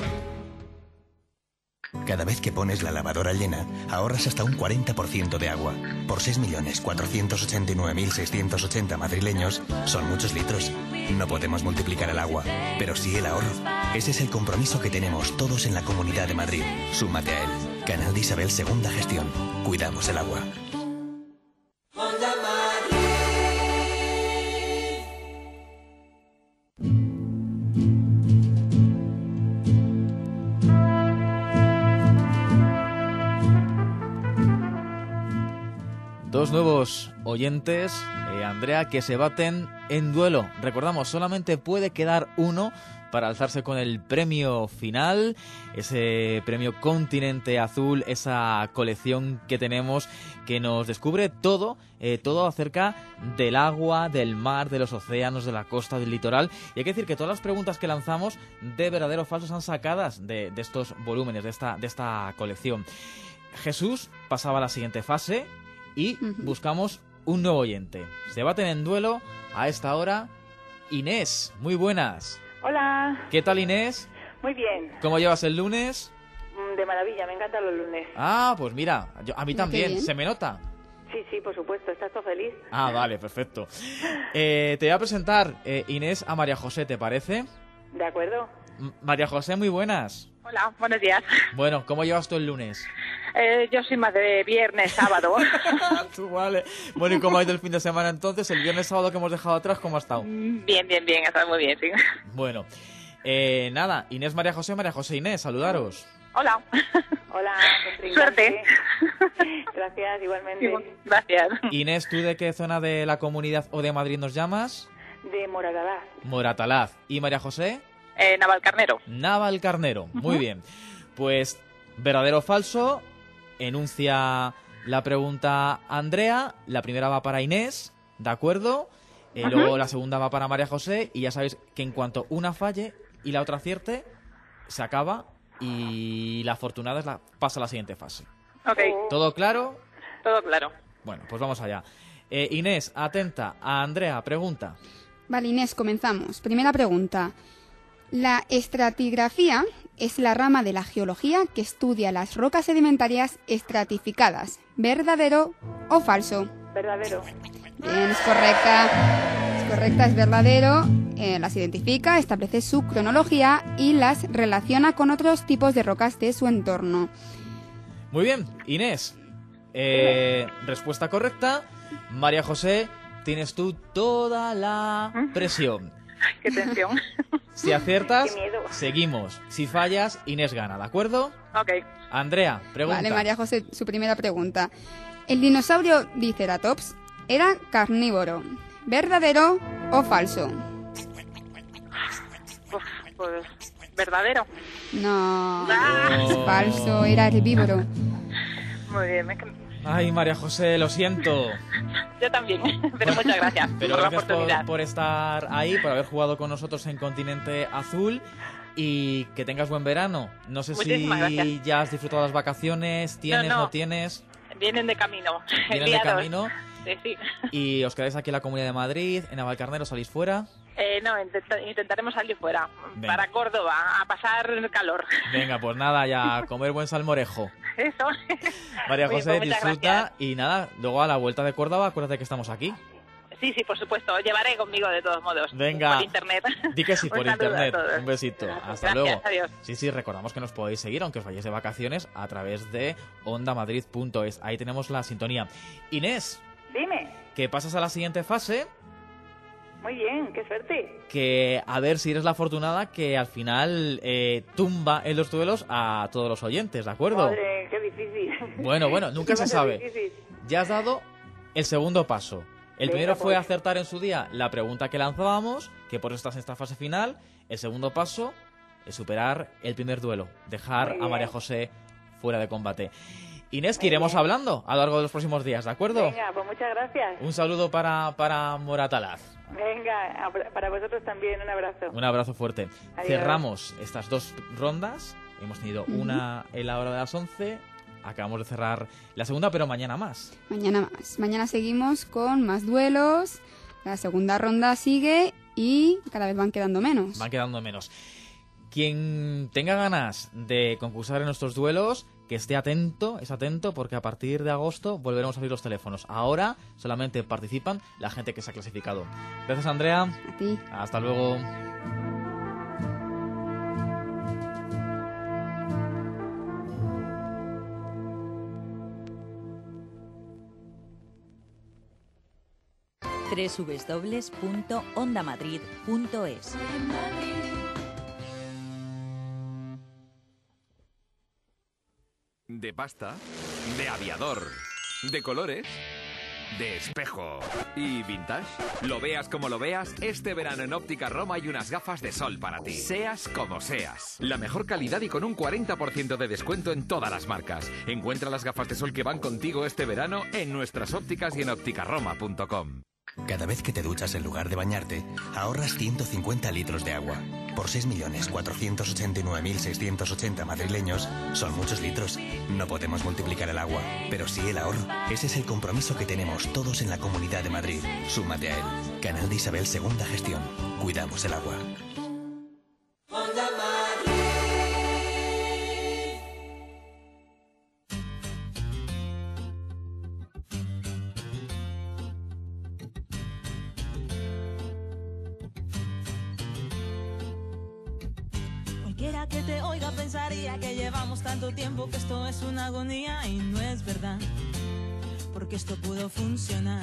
Cada vez que pones la lavadora llena, ahorras hasta un cuarenta por ciento de agua. Por seis millones cuatrocientos ochenta y nueve mil seiscientos ochenta madrileños, son muchos litros. No podemos multiplicar el agua, pero sí el ahorro. Ese es el compromiso que tenemos todos en la Comunidad de Madrid. Súmate a él. Canal de Isabel Segunda Gestión. Cuidamos el agua. Dos nuevos oyentes, eh, Andrea, que se baten en duelo. Recordamos, solamente puede quedar uno para alzarse con el premio final, ese premio Continente Azul, esa colección que tenemos que nos descubre todo, eh, todo acerca del agua, del mar, de los océanos, de la costa, del litoral. Y hay que decir que todas las preguntas que lanzamos de verdadero o falso son sacadas de, de estos volúmenes, de esta, de esta colección. Jesús pasaba a la siguiente fase y uh-huh. buscamos un nuevo oyente. Se baten en duelo a esta hora Inés. Muy buenas. Hola. ¿Qué tal, Inés? Muy bien. ¿Cómo llevas el lunes? De maravilla, me encantan los lunes. Ah, pues mira, yo, a mí Mira, también, ¿se me nota? Sí, sí, por supuesto, ¿estás todo feliz? Ah, vale, perfecto. Eh, te voy a presentar, eh, Inés, a María José, ¿te parece? De acuerdo. M- María José, muy buenas. Hola, buenos días. Bueno, ¿cómo llevas tú el lunes? Eh, yo soy más de viernes, sábado. Tú, vale. Bueno, ¿y cómo ha ido el fin de semana entonces? El viernes, sábado que hemos dejado atrás, ¿cómo ha estado? Bien, bien, bien, ha estado muy bien, sí. Bueno, eh, nada, Inés, María José, María José, Inés, saludaros. Hola. Hola, Suerte. Gracias, igualmente. Gracias. Inés, ¿tú de qué zona de la Comunidad o de Madrid nos llamas? De Moratalaz. Moratalaz. ¿Y María José? Eh, Navalcarnero. Navalcarnero. Muy bien. Pues, verdadero o falso, enuncia la pregunta Andrea. La primera va para Inés, ¿de acuerdo? Eh, Ajá. Luego la segunda va para María José. Y ya sabéis que en cuanto una falle y la otra acierte, se acaba y la afortunada es la, pasa a la siguiente fase. Ok. ¿Todo claro? Todo claro. Bueno, pues vamos allá. Eh, Inés, atenta a Andrea, pregunta. Vale, Inés, comenzamos. Primera pregunta. La estratigrafía es la rama de la geología que estudia las rocas sedimentarias estratificadas. ¿Verdadero o falso? Verdadero. Bien, es correcta. Es correcta, es verdadero. Eh, las identifica, establece su cronología y las relaciona con otros tipos de rocas de su entorno. Muy bien, Inés. Eh, respuesta correcta. María José, tienes tú toda la presión. Qué tensión. Si aciertas, Qué miedo. seguimos. Si fallas, Inés gana, ¿de acuerdo? Ok. Andrea, pregunta. Vale, María José, su primera pregunta. ¿El dinosaurio Triceratops era carnívoro? ¿Verdadero o falso? Uf, pues, verdadero. No, Ah. es falso, era herbívoro. Muy bien. me- Ay, María José, lo siento. Yo también. Pero muchas gracias Pero por la gracias oportunidad. por, por estar ahí, por haber jugado con nosotros en Continente Azul y que tengas buen verano. No sé Muchísimas si gracias. ya has disfrutado las vacaciones, tienes, No, no, no. tienes, Vienen de camino. vienen de Liados. camino Sí, sí. y os quedáis aquí en la Comunidad de Madrid, en Navalcarnero, salís fuera. Eh, no, intenta- intentaremos salir fuera. Venga. Para Córdoba, a pasar calor. Venga, pues nada, ya a comer buen salmorejo. Eso. María Muy bien, José, pues muchas disfruta gracias. y nada, luego a la vuelta de Córdoba, acuérdate que estamos aquí. Sí, sí, por supuesto. Llevaré conmigo de todos modos. Venga. Por internet. Di que sí, Un por saludo a internet. todos. Un besito. Hasta Gracias, luego. adiós. Sí, sí, recordamos que nos podéis seguir, aunque os vayáis de vacaciones, a través de onda madrid punto es. Ahí tenemos la sintonía. Inés, Dime. que pasas a la siguiente fase, Muy bien, qué suerte. que a ver si eres la afortunada que al final eh, tumba en los duelos a todos los oyentes, ¿de acuerdo? Madre, qué difícil. Bueno, bueno, nunca se Qué sabe. difícil. Ya has dado el segundo paso. El Venga, primero fue pues. acertar en su día la pregunta que lanzábamos, que por eso estás en esta fase final. El segundo paso es superar el primer duelo, dejar Muy a María bien. José fuera de combate. Inés, que iremos hablando a lo largo de los próximos días, ¿de acuerdo? Venga, pues muchas gracias. Un saludo para, para Moratalaz. Venga, a- para vosotros también un abrazo. Un abrazo fuerte. Adiós. Cerramos estas dos rondas. Hemos tenido Ujú. una en la hora de las once. Acabamos de cerrar la segunda, pero mañana más. Mañana más. Mañana seguimos con más duelos. La segunda ronda sigue y cada vez van quedando menos. Van quedando menos. Quien tenga ganas de concursar en nuestros duelos, que esté atento, es atento, porque a partir de agosto volveremos a abrir los teléfonos. Ahora solamente participan la gente que se ha clasificado. Gracias, Andrea. A ti. Hasta luego. doble u doble u doble u punto onda madrid punto es. De pasta, de aviador, de colores, de espejo y vintage. Lo veas como lo veas, este verano en Óptica Roma hay unas gafas de sol para ti. Seas como seas. La mejor calidad y con un cuarenta por ciento de descuento en todas las marcas. Encuentra las gafas de sol que van contigo este verano en nuestras ópticas y en óptica roma punto com. Cada vez que te duchas en lugar de bañarte, ahorras ciento cincuenta litros de agua. Por seis millones cuatrocientos ochenta y nueve mil seiscientos ochenta madrileños, son muchos litros. No podemos multiplicar el agua, pero sí el ahorro. Ese es el compromiso que tenemos todos en la Comunidad de Madrid. Súmate a él. Canal de Isabel Segunda Gestión. Cuidamos el agua. Cualquiera que te oiga pensaría que llevamos tanto tiempo, que esto es una agonía, y no es verdad, porque esto pudo funcionar.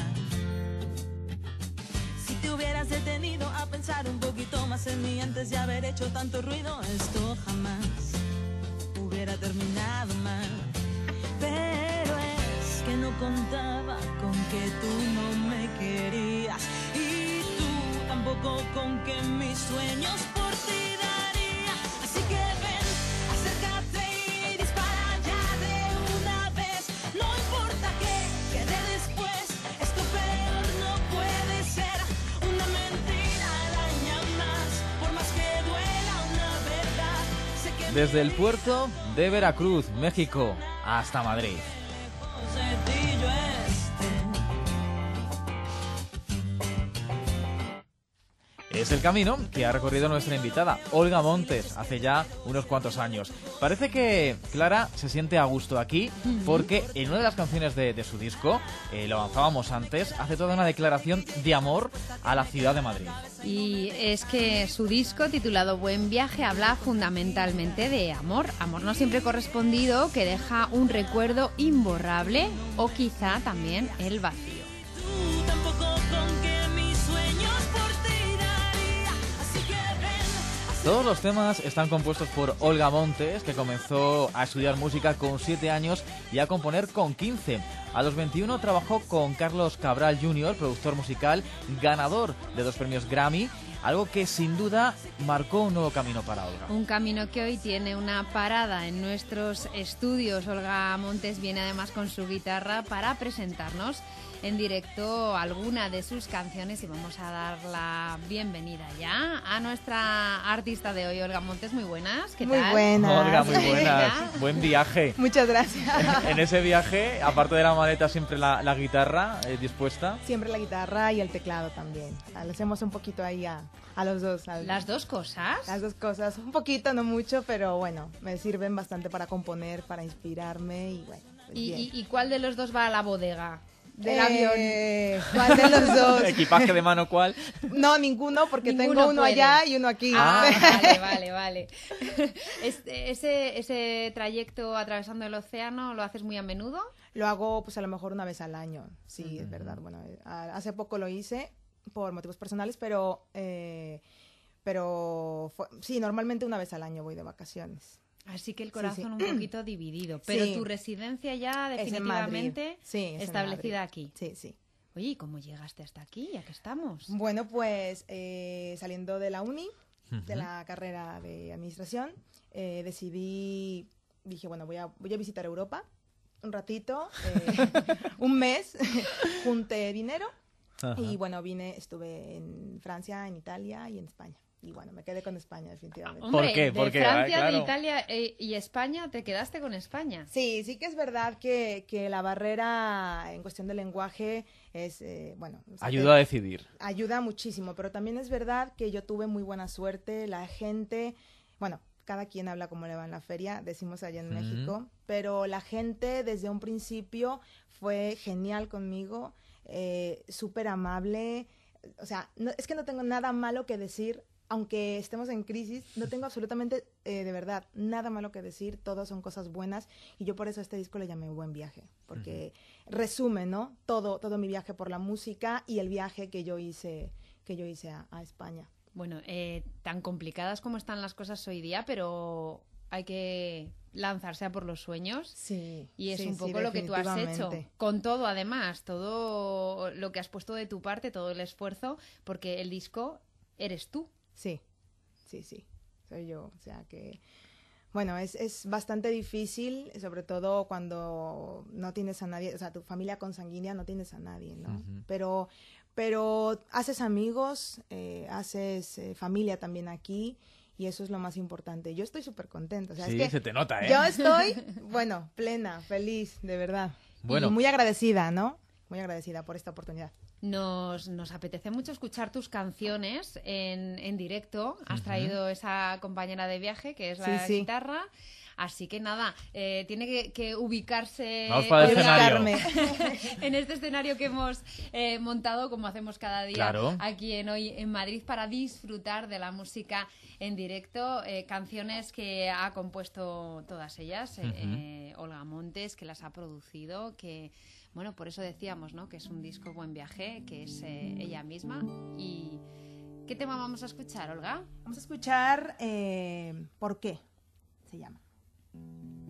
Si te hubieras detenido a pensar un poquito más en mí antes de haber hecho tanto ruido, esto jamás hubiera hubiera terminado mal. Pero es que no contaba con que tú no me querías y tú tampoco con que mis sueños por ti daría. Así que ven, acércate y dispara ya de una vez. No importa qué quede después, esto peor no puede ser. Una mentira daña más, por más que duela una verdad. Sé que Desde el puerto de Veracruz, México, hasta Madrid. Concertillo este. Es el camino que ha recorrido nuestra invitada, Olga Montes, hace ya unos cuantos años. Parece que Clara se siente a gusto aquí porque en una de las canciones de, de su disco, eh, lo avanzábamos antes, hace toda una declaración de amor a la ciudad de Madrid. Y es que su disco, titulado Buen Viaje, habla fundamentalmente de amor. Amor no siempre correspondido, que deja un recuerdo imborrable o quizá también el vacío. Tampoco con que mis sueños por ti daría. Así que ven. Todos los temas están compuestos por Olga Montes, que comenzó a estudiar música con siete años y a componer con quince. A los veintiuno trabajó con Carlos Cabral junior, productor musical, ganador de dos premios Grammy, algo que sin duda marcó un nuevo camino para Olga. Un camino que hoy tiene una parada en nuestros estudios. Olga Montes viene además con su guitarra para presentarnos en directo alguna de sus canciones y vamos a dar la bienvenida ya a nuestra artista de hoy, Olga Montes. Muy buenas, ¿qué Muy tal? buenas. Olga, muy buenas. Buen viaje. Muchas gracias. En ese viaje, aparte de la maleta, siempre la, la guitarra eh, dispuesta. Siempre la guitarra y el teclado también. O sea, le hacemos un poquito ahí a, a los dos. A, ¿Las dos cosas? Las dos cosas. Un poquito, no mucho, pero bueno, me sirven bastante para componer, para inspirarme y bueno. Pues ¿Y, bien. y, ¿Y cuál de los dos va a la bodega del Eh, avión? ¿Cuál de los dos? ¿Equipaje de mano cuál? No, ninguno, porque Ninguno tengo uno puede. allá y uno aquí. Ah, vale, vale, vale. Este- ese, ese trayecto atravesando el océano, ¿lo haces muy a menudo? Lo hago pues a lo mejor una vez al año, sí, es verdad. Bueno, eh, a- hace poco lo hice por motivos personales, pero, eh, pero fue- sí, normalmente una vez al año voy de vacaciones. Así que el Sí, corazón sí. un poquito dividido. Pero Sí. tu residencia ya Es en definitivamente Madrid. Sí, es en establecida Madrid. aquí. Sí, sí. Oye, ¿y cómo llegaste hasta aquí? Ya que estamos. Bueno, pues eh, saliendo de la uni, de Ujú. la carrera de administración, eh, decidí, dije, bueno, voy a, voy a visitar Europa un ratito, eh, un mes, junté dinero Ajá. y bueno, vine, estuve en Francia, en Italia y en España. Y bueno, me quedé con España definitivamente. Hombre, ¿Por qué? de ¿Por qué? Francia, Ah, de claro. Italia eh, y España, te quedaste con España. Sí, sí que es verdad que, que la barrera en cuestión de lenguaje es, eh, bueno... o sea, Ayuda a te- decidir. Ayuda muchísimo, pero también es verdad que yo tuve muy buena suerte, la gente, bueno, cada quien habla como le va en la feria, decimos allá en Ujú. México, pero la gente desde un principio fue genial conmigo, eh, súper amable, o sea, no, es que no tengo nada malo que decir. Aunque estemos en crisis, no tengo absolutamente, eh, de verdad, nada malo que decir, todo son cosas buenas y yo por eso a este disco le llamé Buen Viaje, porque resume, ¿no? Todo, todo mi viaje por la música y el viaje que yo hice, que yo hice a, a España. Bueno, eh, tan complicadas como están las cosas hoy día, pero hay que lanzarse a por los sueños. Sí. Y es sí, un sí, poco lo que tú has hecho. definitivamente. Con todo, además, todo lo que has puesto de tu parte, todo el esfuerzo, porque el disco eres tú. Sí, sí, sí, soy yo, o sea que... Bueno, es, es bastante difícil, sobre todo cuando no tienes a nadie, o sea, tu familia consanguínea no tienes a nadie, ¿no? Ujú. Pero, pero haces amigos, eh, haces eh, familia también aquí y eso es lo más importante. Yo estoy súper contenta. O sea, Sí, es que se te nota, ¿eh? Yo estoy, bueno, plena, feliz, de verdad. Bueno. Y muy agradecida, ¿no? Muy agradecida por esta oportunidad. Nos, nos apetece mucho escuchar tus canciones en, en directo. Has Ujú. traído esa compañera de viaje que es la Sí, sí. guitarra. Así que nada, eh, tiene que, que ubicarse Vamos para el escenario. en este escenario que hemos eh, montado, como hacemos cada día Claro. aquí en Hoy en Madrid, para disfrutar de la música en directo. Eh, canciones que ha compuesto todas ellas, eh, Ujú. eh, Olga Montes, que las ha producido, que... Bueno, por eso decíamos, ¿no? Que es un disco Buen Viaje, que es eh, ella misma. ¿Y qué tema vamos a escuchar, Olga? Vamos a escuchar eh, ¿Por qué? Se llama.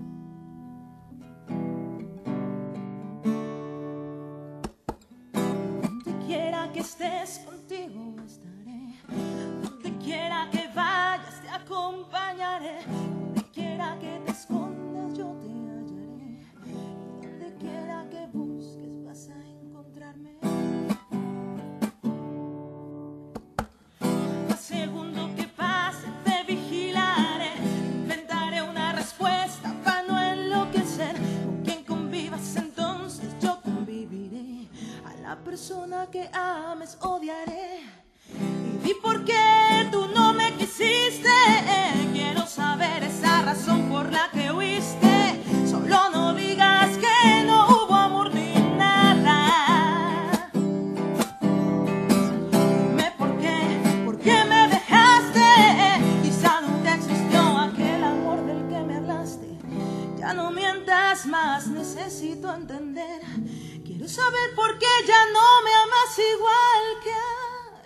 estés, contigo estaré. Donde quiera que vayas te acompañaré. Donde quiera que te escondas yo te hallaré. Y donde quiera que busques vas a encontrarme. Cada segundo que pase te vigilaré. Inventaré una respuesta para no enloquecer. Con quien convivas entonces yo conviviré. A la persona que ames odiaré. Y di por qué tú no me quisiste. Quiero saber esa razón por la que huiste. Solo no digas que no hubo amor ni nada. Dime por qué, por qué me dejaste. Quizá nunca existió aquel amor del que me hablaste. Ya no mientas más, necesito entender. Quiero saber por qué ya no me amas igual que ayer.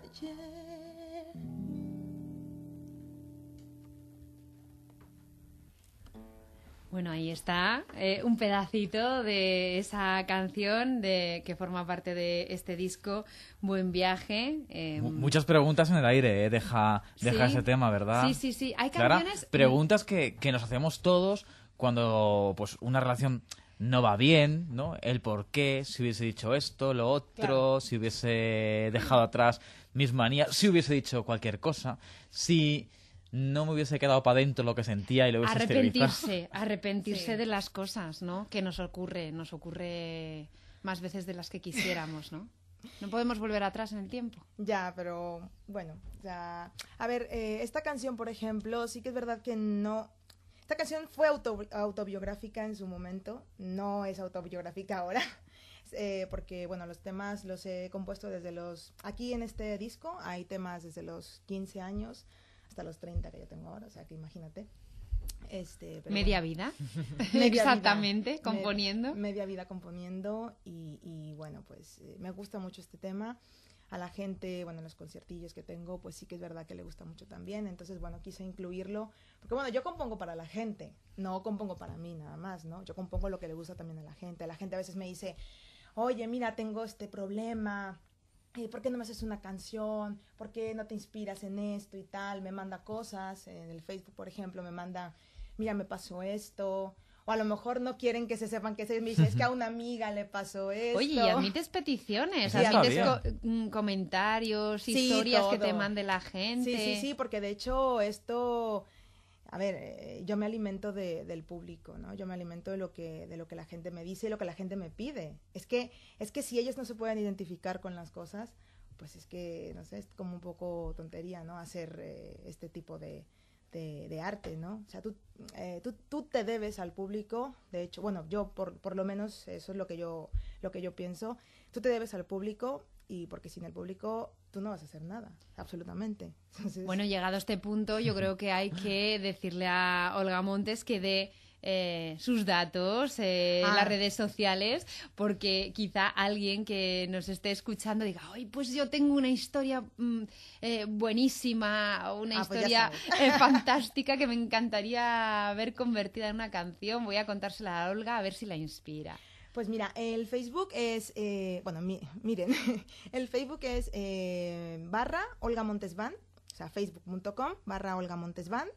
Bueno, ahí está eh, un pedacito de esa canción de que forma parte de este disco, Buen Viaje. Eh, M- Muchas preguntas en el aire, ¿eh? Deja, deja Sí. ese tema, ¿verdad? Sí, sí, sí. Hay Clara, canciones... preguntas que, que nos hacemos todos cuando pues una relación no va bien, ¿no? El por qué, si hubiese dicho esto, lo otro, Claro. si hubiese dejado atrás mis manías, si hubiese dicho cualquier cosa, si no me hubiese quedado para adentro lo que sentía y lo hubiese exteriorizado. Arrepentirse, arrepentirse de las cosas, ¿no? Que nos ocurre, nos ocurre más veces de las que quisiéramos, ¿no? No podemos volver atrás en el tiempo. Ya, pero bueno, ya... A ver, eh, esta canción, por ejemplo, sí que es verdad que no... Esta canción fue auto- autobiográfica en su momento, no es autobiográfica ahora, eh, porque, bueno, los temas los he compuesto desde los... Aquí en este disco hay temas desde los quince años hasta los treinta que yo tengo ahora, o sea que imagínate. Este, pero Media bueno. vida. Media Exactamente, vida. componiendo. Me- media vida componiendo y, y bueno, pues eh, me gusta mucho este tema. A la gente, bueno, en los conciertillos que tengo, pues sí que es verdad que le gusta mucho también. Entonces, bueno, quise incluirlo. Porque, bueno, yo compongo para la gente, no compongo para mí nada más, ¿no? Yo compongo lo que le gusta también a la gente. La gente a veces me dice, oye, mira, tengo este problema. Eh, ¿Por qué no me haces una canción? ¿Por qué no te inspiras en esto y tal? Me manda cosas. En el Facebook, por ejemplo, me manda, mira, me pasó esto. O a lo mejor no quieren que se sepan que es, me dice, es que a una amiga le pasó esto. Oye, y admites peticiones, Sí, admites está co- mm, comentarios, Sí, historias que todo. te mande la gente. Sí, sí, sí, porque de hecho esto, a ver, eh, yo me alimento de, del público, ¿no? Yo me alimento de lo que de lo que la gente me dice y lo que la gente me pide. Es que es que si ellos no se pueden identificar con las cosas, pues es que, no sé, es como un poco tontería, ¿no? Hacer eh, este tipo de, de, de arte, ¿no? O sea, tú, eh, tú, tú te debes al público, de hecho, bueno, yo por, por lo menos eso es lo que yo, lo que yo pienso, tú te debes al público y porque sin el público tú no vas a hacer nada, absolutamente. Entonces, Bueno, llegado a este punto, yo creo que hay que decirle a Olga Montes que dé eh, sus datos en Ah. las redes sociales, porque quizá alguien que nos esté escuchando diga, ay, pues yo tengo una historia mm, eh, buenísima, una Ah, pues ya historia sabes. eh, fantástica que me encantaría ver convertida en una canción. Voy a contársela a Olga a ver si la inspira. Pues mira, el Facebook es, eh, bueno, mi- miren, el Facebook es eh, barra Olga Montes Band, o sea, facebook punto com barra Olga Montes Band.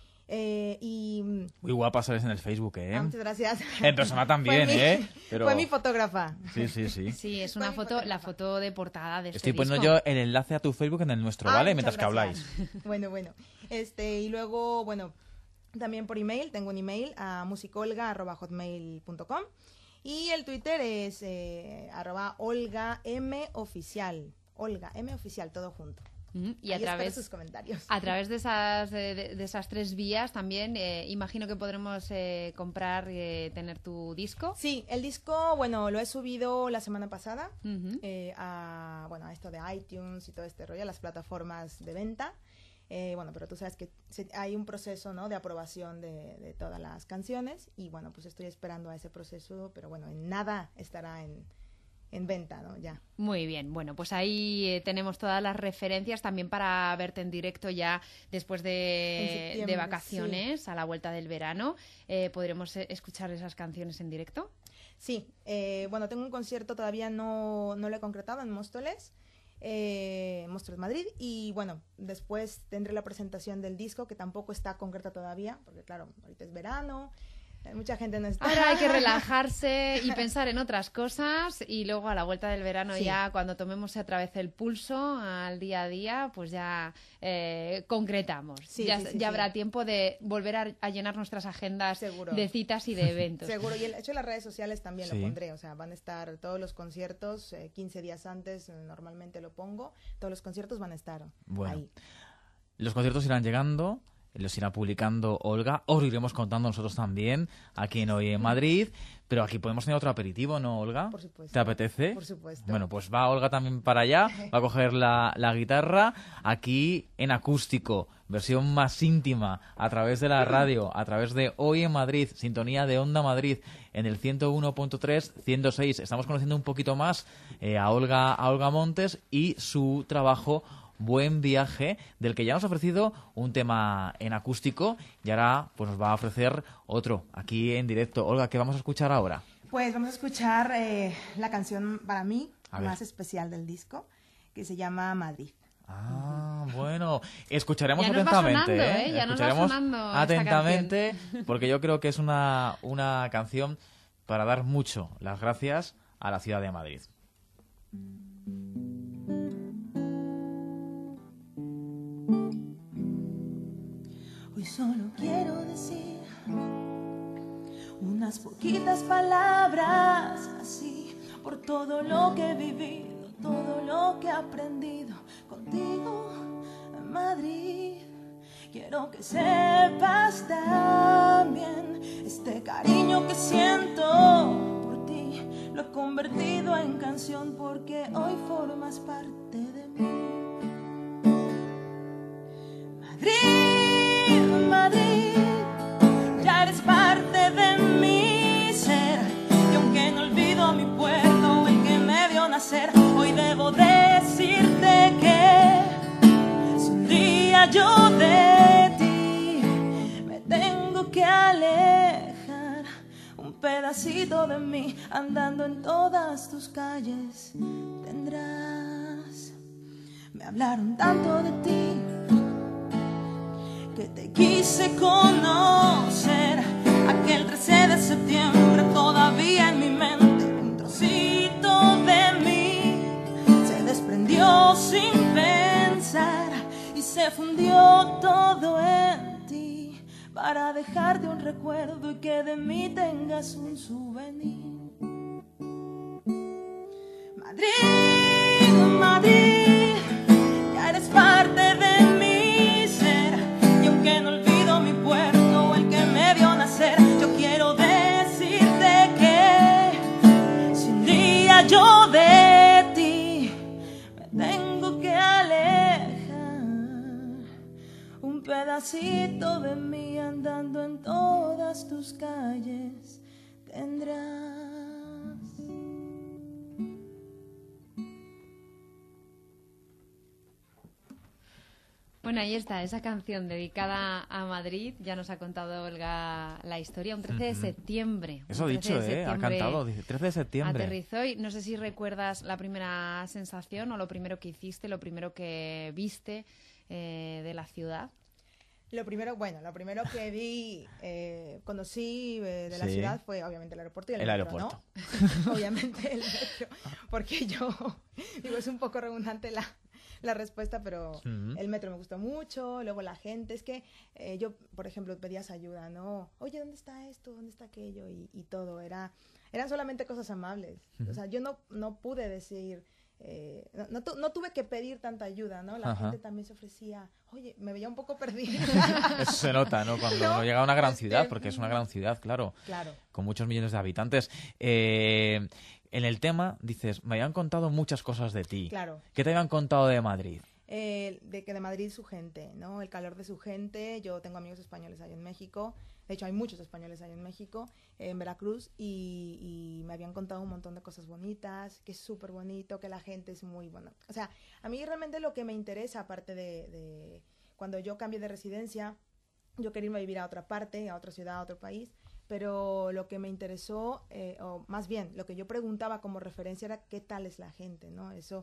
Eh, y Muy guapa sales en el Facebook, ¿eh? ah, muchas gracias. En persona también, Fue mi- ¿eh? Pero... Fue mi fotógrafa. Sí, sí, sí. Sí, es una foto, la foto de portada de este Estoy poniendo disco. yo el enlace a tu Facebook en el nuestro, Ah, ¿vale? muchas Mientras que gracias. habláis. Bueno, bueno. Este, y luego, bueno, también por email, tengo un email a musicolga arroba hotmail punto com y el Twitter es eh, arroba Olga M oficial. Olga M oficial, todo junto. Ujú, y Ahí a espero través sus comentarios. a través de esas de, de- de esas tres vías también eh, imagino que podremos eh, comprar eh, tener tu disco. Sí, el disco, bueno, lo he subido la semana pasada Ujú. eh, a, bueno, a esto de iTunes y todo este rollo, a las plataformas de venta. Eh, bueno, pero tú sabes que se- hay un proceso, ¿no?, de aprobación de, de todas las canciones y bueno, pues estoy esperando a ese proceso, pero bueno, en nada estará en, en venta, ¿no? Ya. Muy bien, bueno, pues ahí eh, tenemos todas las referencias también para verte en directo ya después En de, septiembre, de vacaciones, a la vuelta del verano. Eh, ¿Podremos eh, escuchar esas canciones en directo? Sí, eh, bueno, tengo un concierto, todavía no, no lo he concretado, en Móstoles. eh, Monstruos Madrid, y bueno, después tendré la presentación del disco, que tampoco está concreta todavía, porque claro, ahorita es verano, mucha gente no está. Ahora hay que relajarse y pensar en otras cosas, y luego a la vuelta del verano, sí, ya cuando tomemos otra vez el pulso al día a día, pues ya eh, concretamos. Sí, ya sí, sí, ya sí. habrá tiempo de volver a, a llenar nuestras agendas Seguro. de citas y de eventos. Seguro, y el hecho de las redes sociales también sí. lo pondré, o sea, van a estar todos los conciertos, eh, quince días antes normalmente lo pongo, todos los conciertos van a estar bueno, ahí. Los conciertos irán llegando, los irá publicando Olga, os lo iremos contando nosotros también, aquí en Hoy en Madrid, pero aquí podemos tener otro aperitivo, ¿no, Olga? Por supuesto. ¿Te apetece? Por supuesto. Bueno, pues va Olga también para allá, va a coger la, la guitarra, aquí en acústico, versión más íntima, a través de la radio, a través de Hoy en Madrid, sintonía de Onda Madrid, en el ciento uno punto tres, ciento seis. Estamos conociendo un poquito más eh, a Olga, a Olga Montes y su trabajo Buen Viaje, del que ya nos ha ofrecido un tema en acústico y ahora pues nos va a ofrecer otro aquí en directo. Olga, ¿qué vamos a escuchar ahora? Pues vamos a escuchar eh, la canción para mí más especial del disco, que se llama Madrid. Ah, bueno, escucharemos ya atentamente, sonando, ¿eh? ¿eh? Ya Escucharemos nos va sonando atentamente, porque yo creo que es una, una canción para dar mucho las gracias a la ciudad de Madrid. Hoy solo quiero decir unas poquitas palabras así por todo lo que he vivido, todo lo que he aprendido contigo en Madrid. Quiero que sepas también este cariño que siento por ti, lo he convertido en canción porque hoy formas parte de mí. Madrid, Madrid, ya eres parte de mi ser, y aunque no olvido mi puerto, el que me vio nacer, hoy debo decirte que si un día yo de ti me tengo que alejar, un pedacito de mí andando en todas tus calles tendrás. Me hablaron tanto de ti que te quise conocer. Aquel trece de septiembre todavía en mi mente un trocito de mí se desprendió sin pensar y se fundió todo en ti para dejarte un recuerdo y que de mí tengas un souvenir. Madrid, Madrid, ya eres parte de mi ser, y aunque no olvido mi puerto, el que me vio nacer, yo quiero decirte que si un día yo de ti me tengo que alejar, un pedacito de mí andando en todas tus calles tendrás. Bueno, ahí está, esa canción dedicada a Madrid. Ya nos ha contado Olga la historia. Un trece de septiembre. Eso ha dicho, ¿eh? Ha cantado, dice, trece de septiembre. Aterrizó y no sé si recuerdas la primera sensación o lo primero que hiciste, lo primero que viste eh, de la ciudad. Lo primero, bueno, lo primero que vi, eh, conocí eh, de la sí. ciudad fue obviamente el aeropuerto y el, el metro, aeropuerto. ¿no? Obviamente el metro, porque yo, digo, es un poco redundante la... la respuesta, pero uh-huh. el metro me gustó mucho, luego la gente, es que eh, yo, por ejemplo, pedías ayuda, ¿no? Oye, ¿dónde está esto? ¿Dónde está aquello? Y, y todo, era, eran solamente cosas amables. Uh-huh. O sea, yo no, no pude decir, eh, no, no, tu, no tuve que pedir tanta ayuda, ¿no? La uh-huh. gente también se ofrecía, oye, me veía un poco perdida. Eso se nota, ¿no? Cuando ¿no? uno llega a una gran ciudad, porque es una gran ciudad, claro, claro. con muchos millones de habitantes. Eh... En el tema, dices, me habían contado muchas cosas de ti. Claro. ¿Qué te habían contado de Madrid? Eh, de que de Madrid su gente, ¿no? El calor de su gente. Yo tengo amigos españoles ahí en México. De hecho, hay muchos españoles ahí en México, eh, en Veracruz. Y, y me habían contado un montón de cosas bonitas, que es súper bonito, que la gente es muy buena. O sea, a mí realmente lo que me interesa, aparte de, de cuando yo cambié de residencia, yo quería irme a vivir a otra parte, a otra ciudad, a otro país. Pero lo que me interesó, eh, o más bien, lo que yo preguntaba como referencia era qué tal es la gente, ¿no? Eso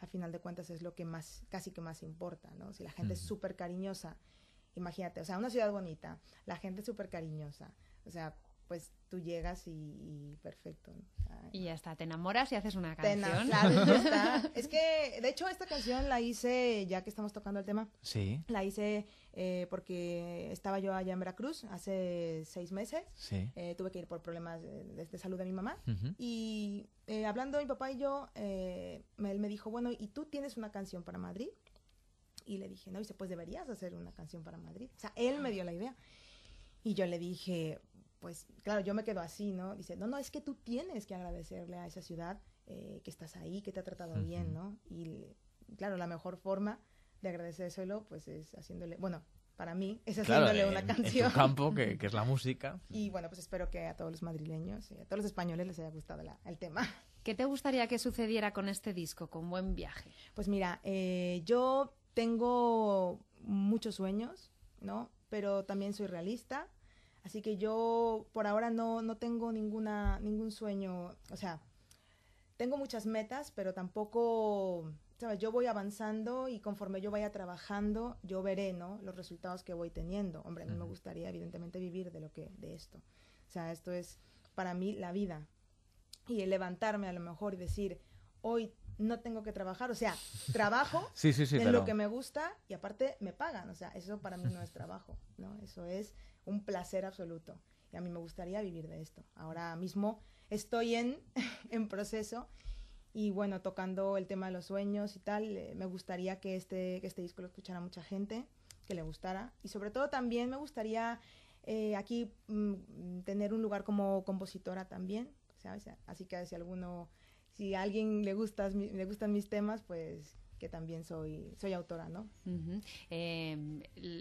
al final de cuentas es lo que más, casi que más importa, ¿no? Si la gente uh-huh. es súper cariñosa, imagínate, o sea, una ciudad bonita, la gente es súper cariñosa, o sea, pues tú llegas y, y perfecto, ¿no? O sea, y ya está, te enamoras y haces una canción. Claro, ya está. Es que, de hecho, esta canción la hice, ya que estamos tocando el tema, sí. la hice eh, porque estaba yo allá en Veracruz hace seis meses, sí. eh, tuve que ir por problemas de, de salud de mi mamá, uh-huh. y eh, hablando mi papá y yo, eh, él me dijo, bueno, ¿y tú tienes una canción para Madrid? Y le dije, no, y dice, pues deberías hacer una canción para Madrid. O sea, él me dio la idea. Y yo le dije, pues, claro, yo me quedo así, ¿no? Dice, no, no, es que tú tienes que agradecerle a esa ciudad eh, que estás ahí, que te ha tratado uh-huh. bien, ¿no? Y, claro, la mejor forma de agradecérselo, pues, es haciéndole, bueno, para mí, es haciéndole claro, una en, canción. En tu campo, que, que es la música. Y, bueno, pues espero que a todos los madrileños y a todos los españoles les haya gustado la, el tema. ¿Qué te gustaría que sucediera con este disco, con Buen Viaje? Pues mira, eh, yo tengo muchos sueños, ¿no? Pero también soy realista, así que yo por ahora no, no tengo ninguna, ningún sueño, o sea, tengo muchas metas, pero tampoco, ¿sabes? Yo voy avanzando y conforme yo vaya trabajando, yo veré, ¿no? Los resultados que voy teniendo. Hombre, a mí uh-huh. me gustaría evidentemente vivir de lo que, de esto. O sea, esto es para mí la vida. Y el levantarme a lo mejor y decir, hoy no tengo que trabajar, o sea, trabajo sí, sí, sí, en pero... lo que me gusta y aparte me pagan, o sea, eso para mí no es trabajo, ¿no? Eso es un placer absoluto y a mí me gustaría vivir de esto. Ahora mismo estoy en, en proceso y bueno, tocando el tema de los sueños y tal, eh, me gustaría que este, que este disco lo escuchara mucha gente, que le gustara y sobre todo también me gustaría eh, aquí mm, tener un lugar como compositora también, ¿sabes? Así que si alguno... Si a alguien le, gustas, le gustan mis temas, pues que también soy, soy autora, ¿no? Uh-huh. Eh,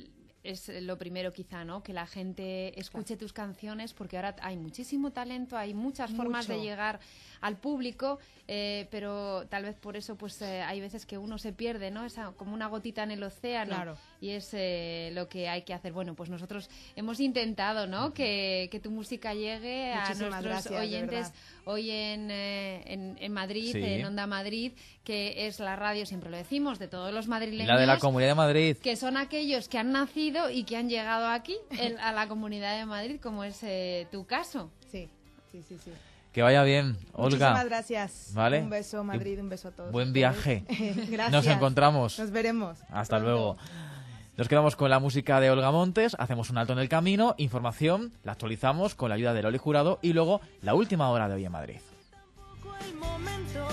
es lo primero quizá, ¿no? Que la gente escuche claro. tus canciones, porque ahora hay muchísimo talento, hay muchas formas Mucho. de llegar al público, eh, pero tal vez por eso pues eh, hay veces que uno se pierde, ¿no? Esa, como una gotita en el océano, claro. y es eh, lo que hay que hacer. Bueno, pues nosotros hemos intentado, ¿no? Uh-huh. que, que tu música llegue Muchísimas a nuestros gracias, oyentes hoy en, eh, en, en Madrid, sí. en Onda Madrid, que es la radio, siempre lo decimos, de todos los madrileños. La de la Comunidad de Madrid. Que son aquellos que han nacido y que han llegado aquí, el, a la Comunidad de Madrid, como es eh, tu caso. Sí, sí, sí, sí. Que vaya bien, Olga. Muchísimas gracias. ¿Vale? Un beso, Madrid, un beso a todos. Buen viaje. Gracias. Nos encontramos. Nos veremos. Hasta pronto. luego. Nos quedamos con la música de Olga Montes, hacemos un alto en el camino, información, la actualizamos con la ayuda de Loli Jurado y luego la última hora de Hoy en Madrid. El momento,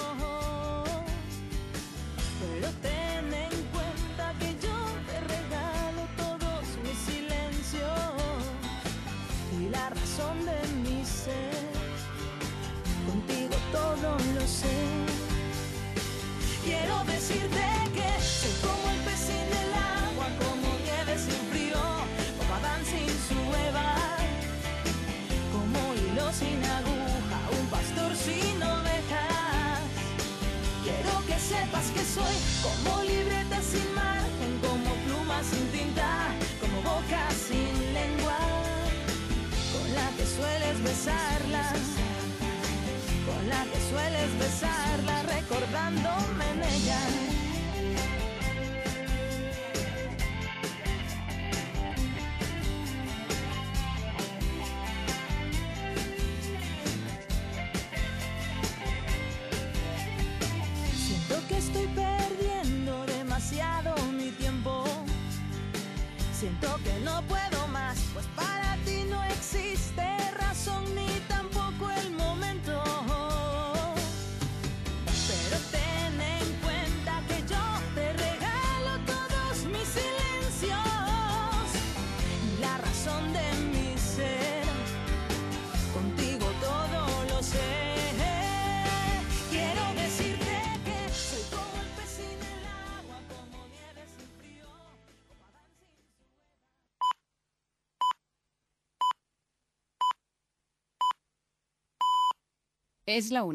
pero ten en cuenta que yo te regalo todos mis silencios y la razón de mi ser. Contigo todo lo sé. Quiero decirte que soy como el pez sin el agua, como nieve sin frío, como Adán sin su Eva, como hilo sin aguja, un pastor sin ovejas. Quiero que sepas que soy como libreta sin margen, como pluma sin tinta, como boca sin lengua, con la que sueles besarla, con la que sueles besarla, recordándome en ella. Siento que estoy perdiendo demasiado mi tiempo. Siento que no puedo más, pues para ti no existe razón ni tampoco el momento. Pero ten en cuenta que yo te regalo todos mis silencios y la razón de mi ser. Contigo todo lo sé. Quiero decirte que soy como el pez sin el agua, como nieve sin frío, como Adán sin su Eva. Es la una.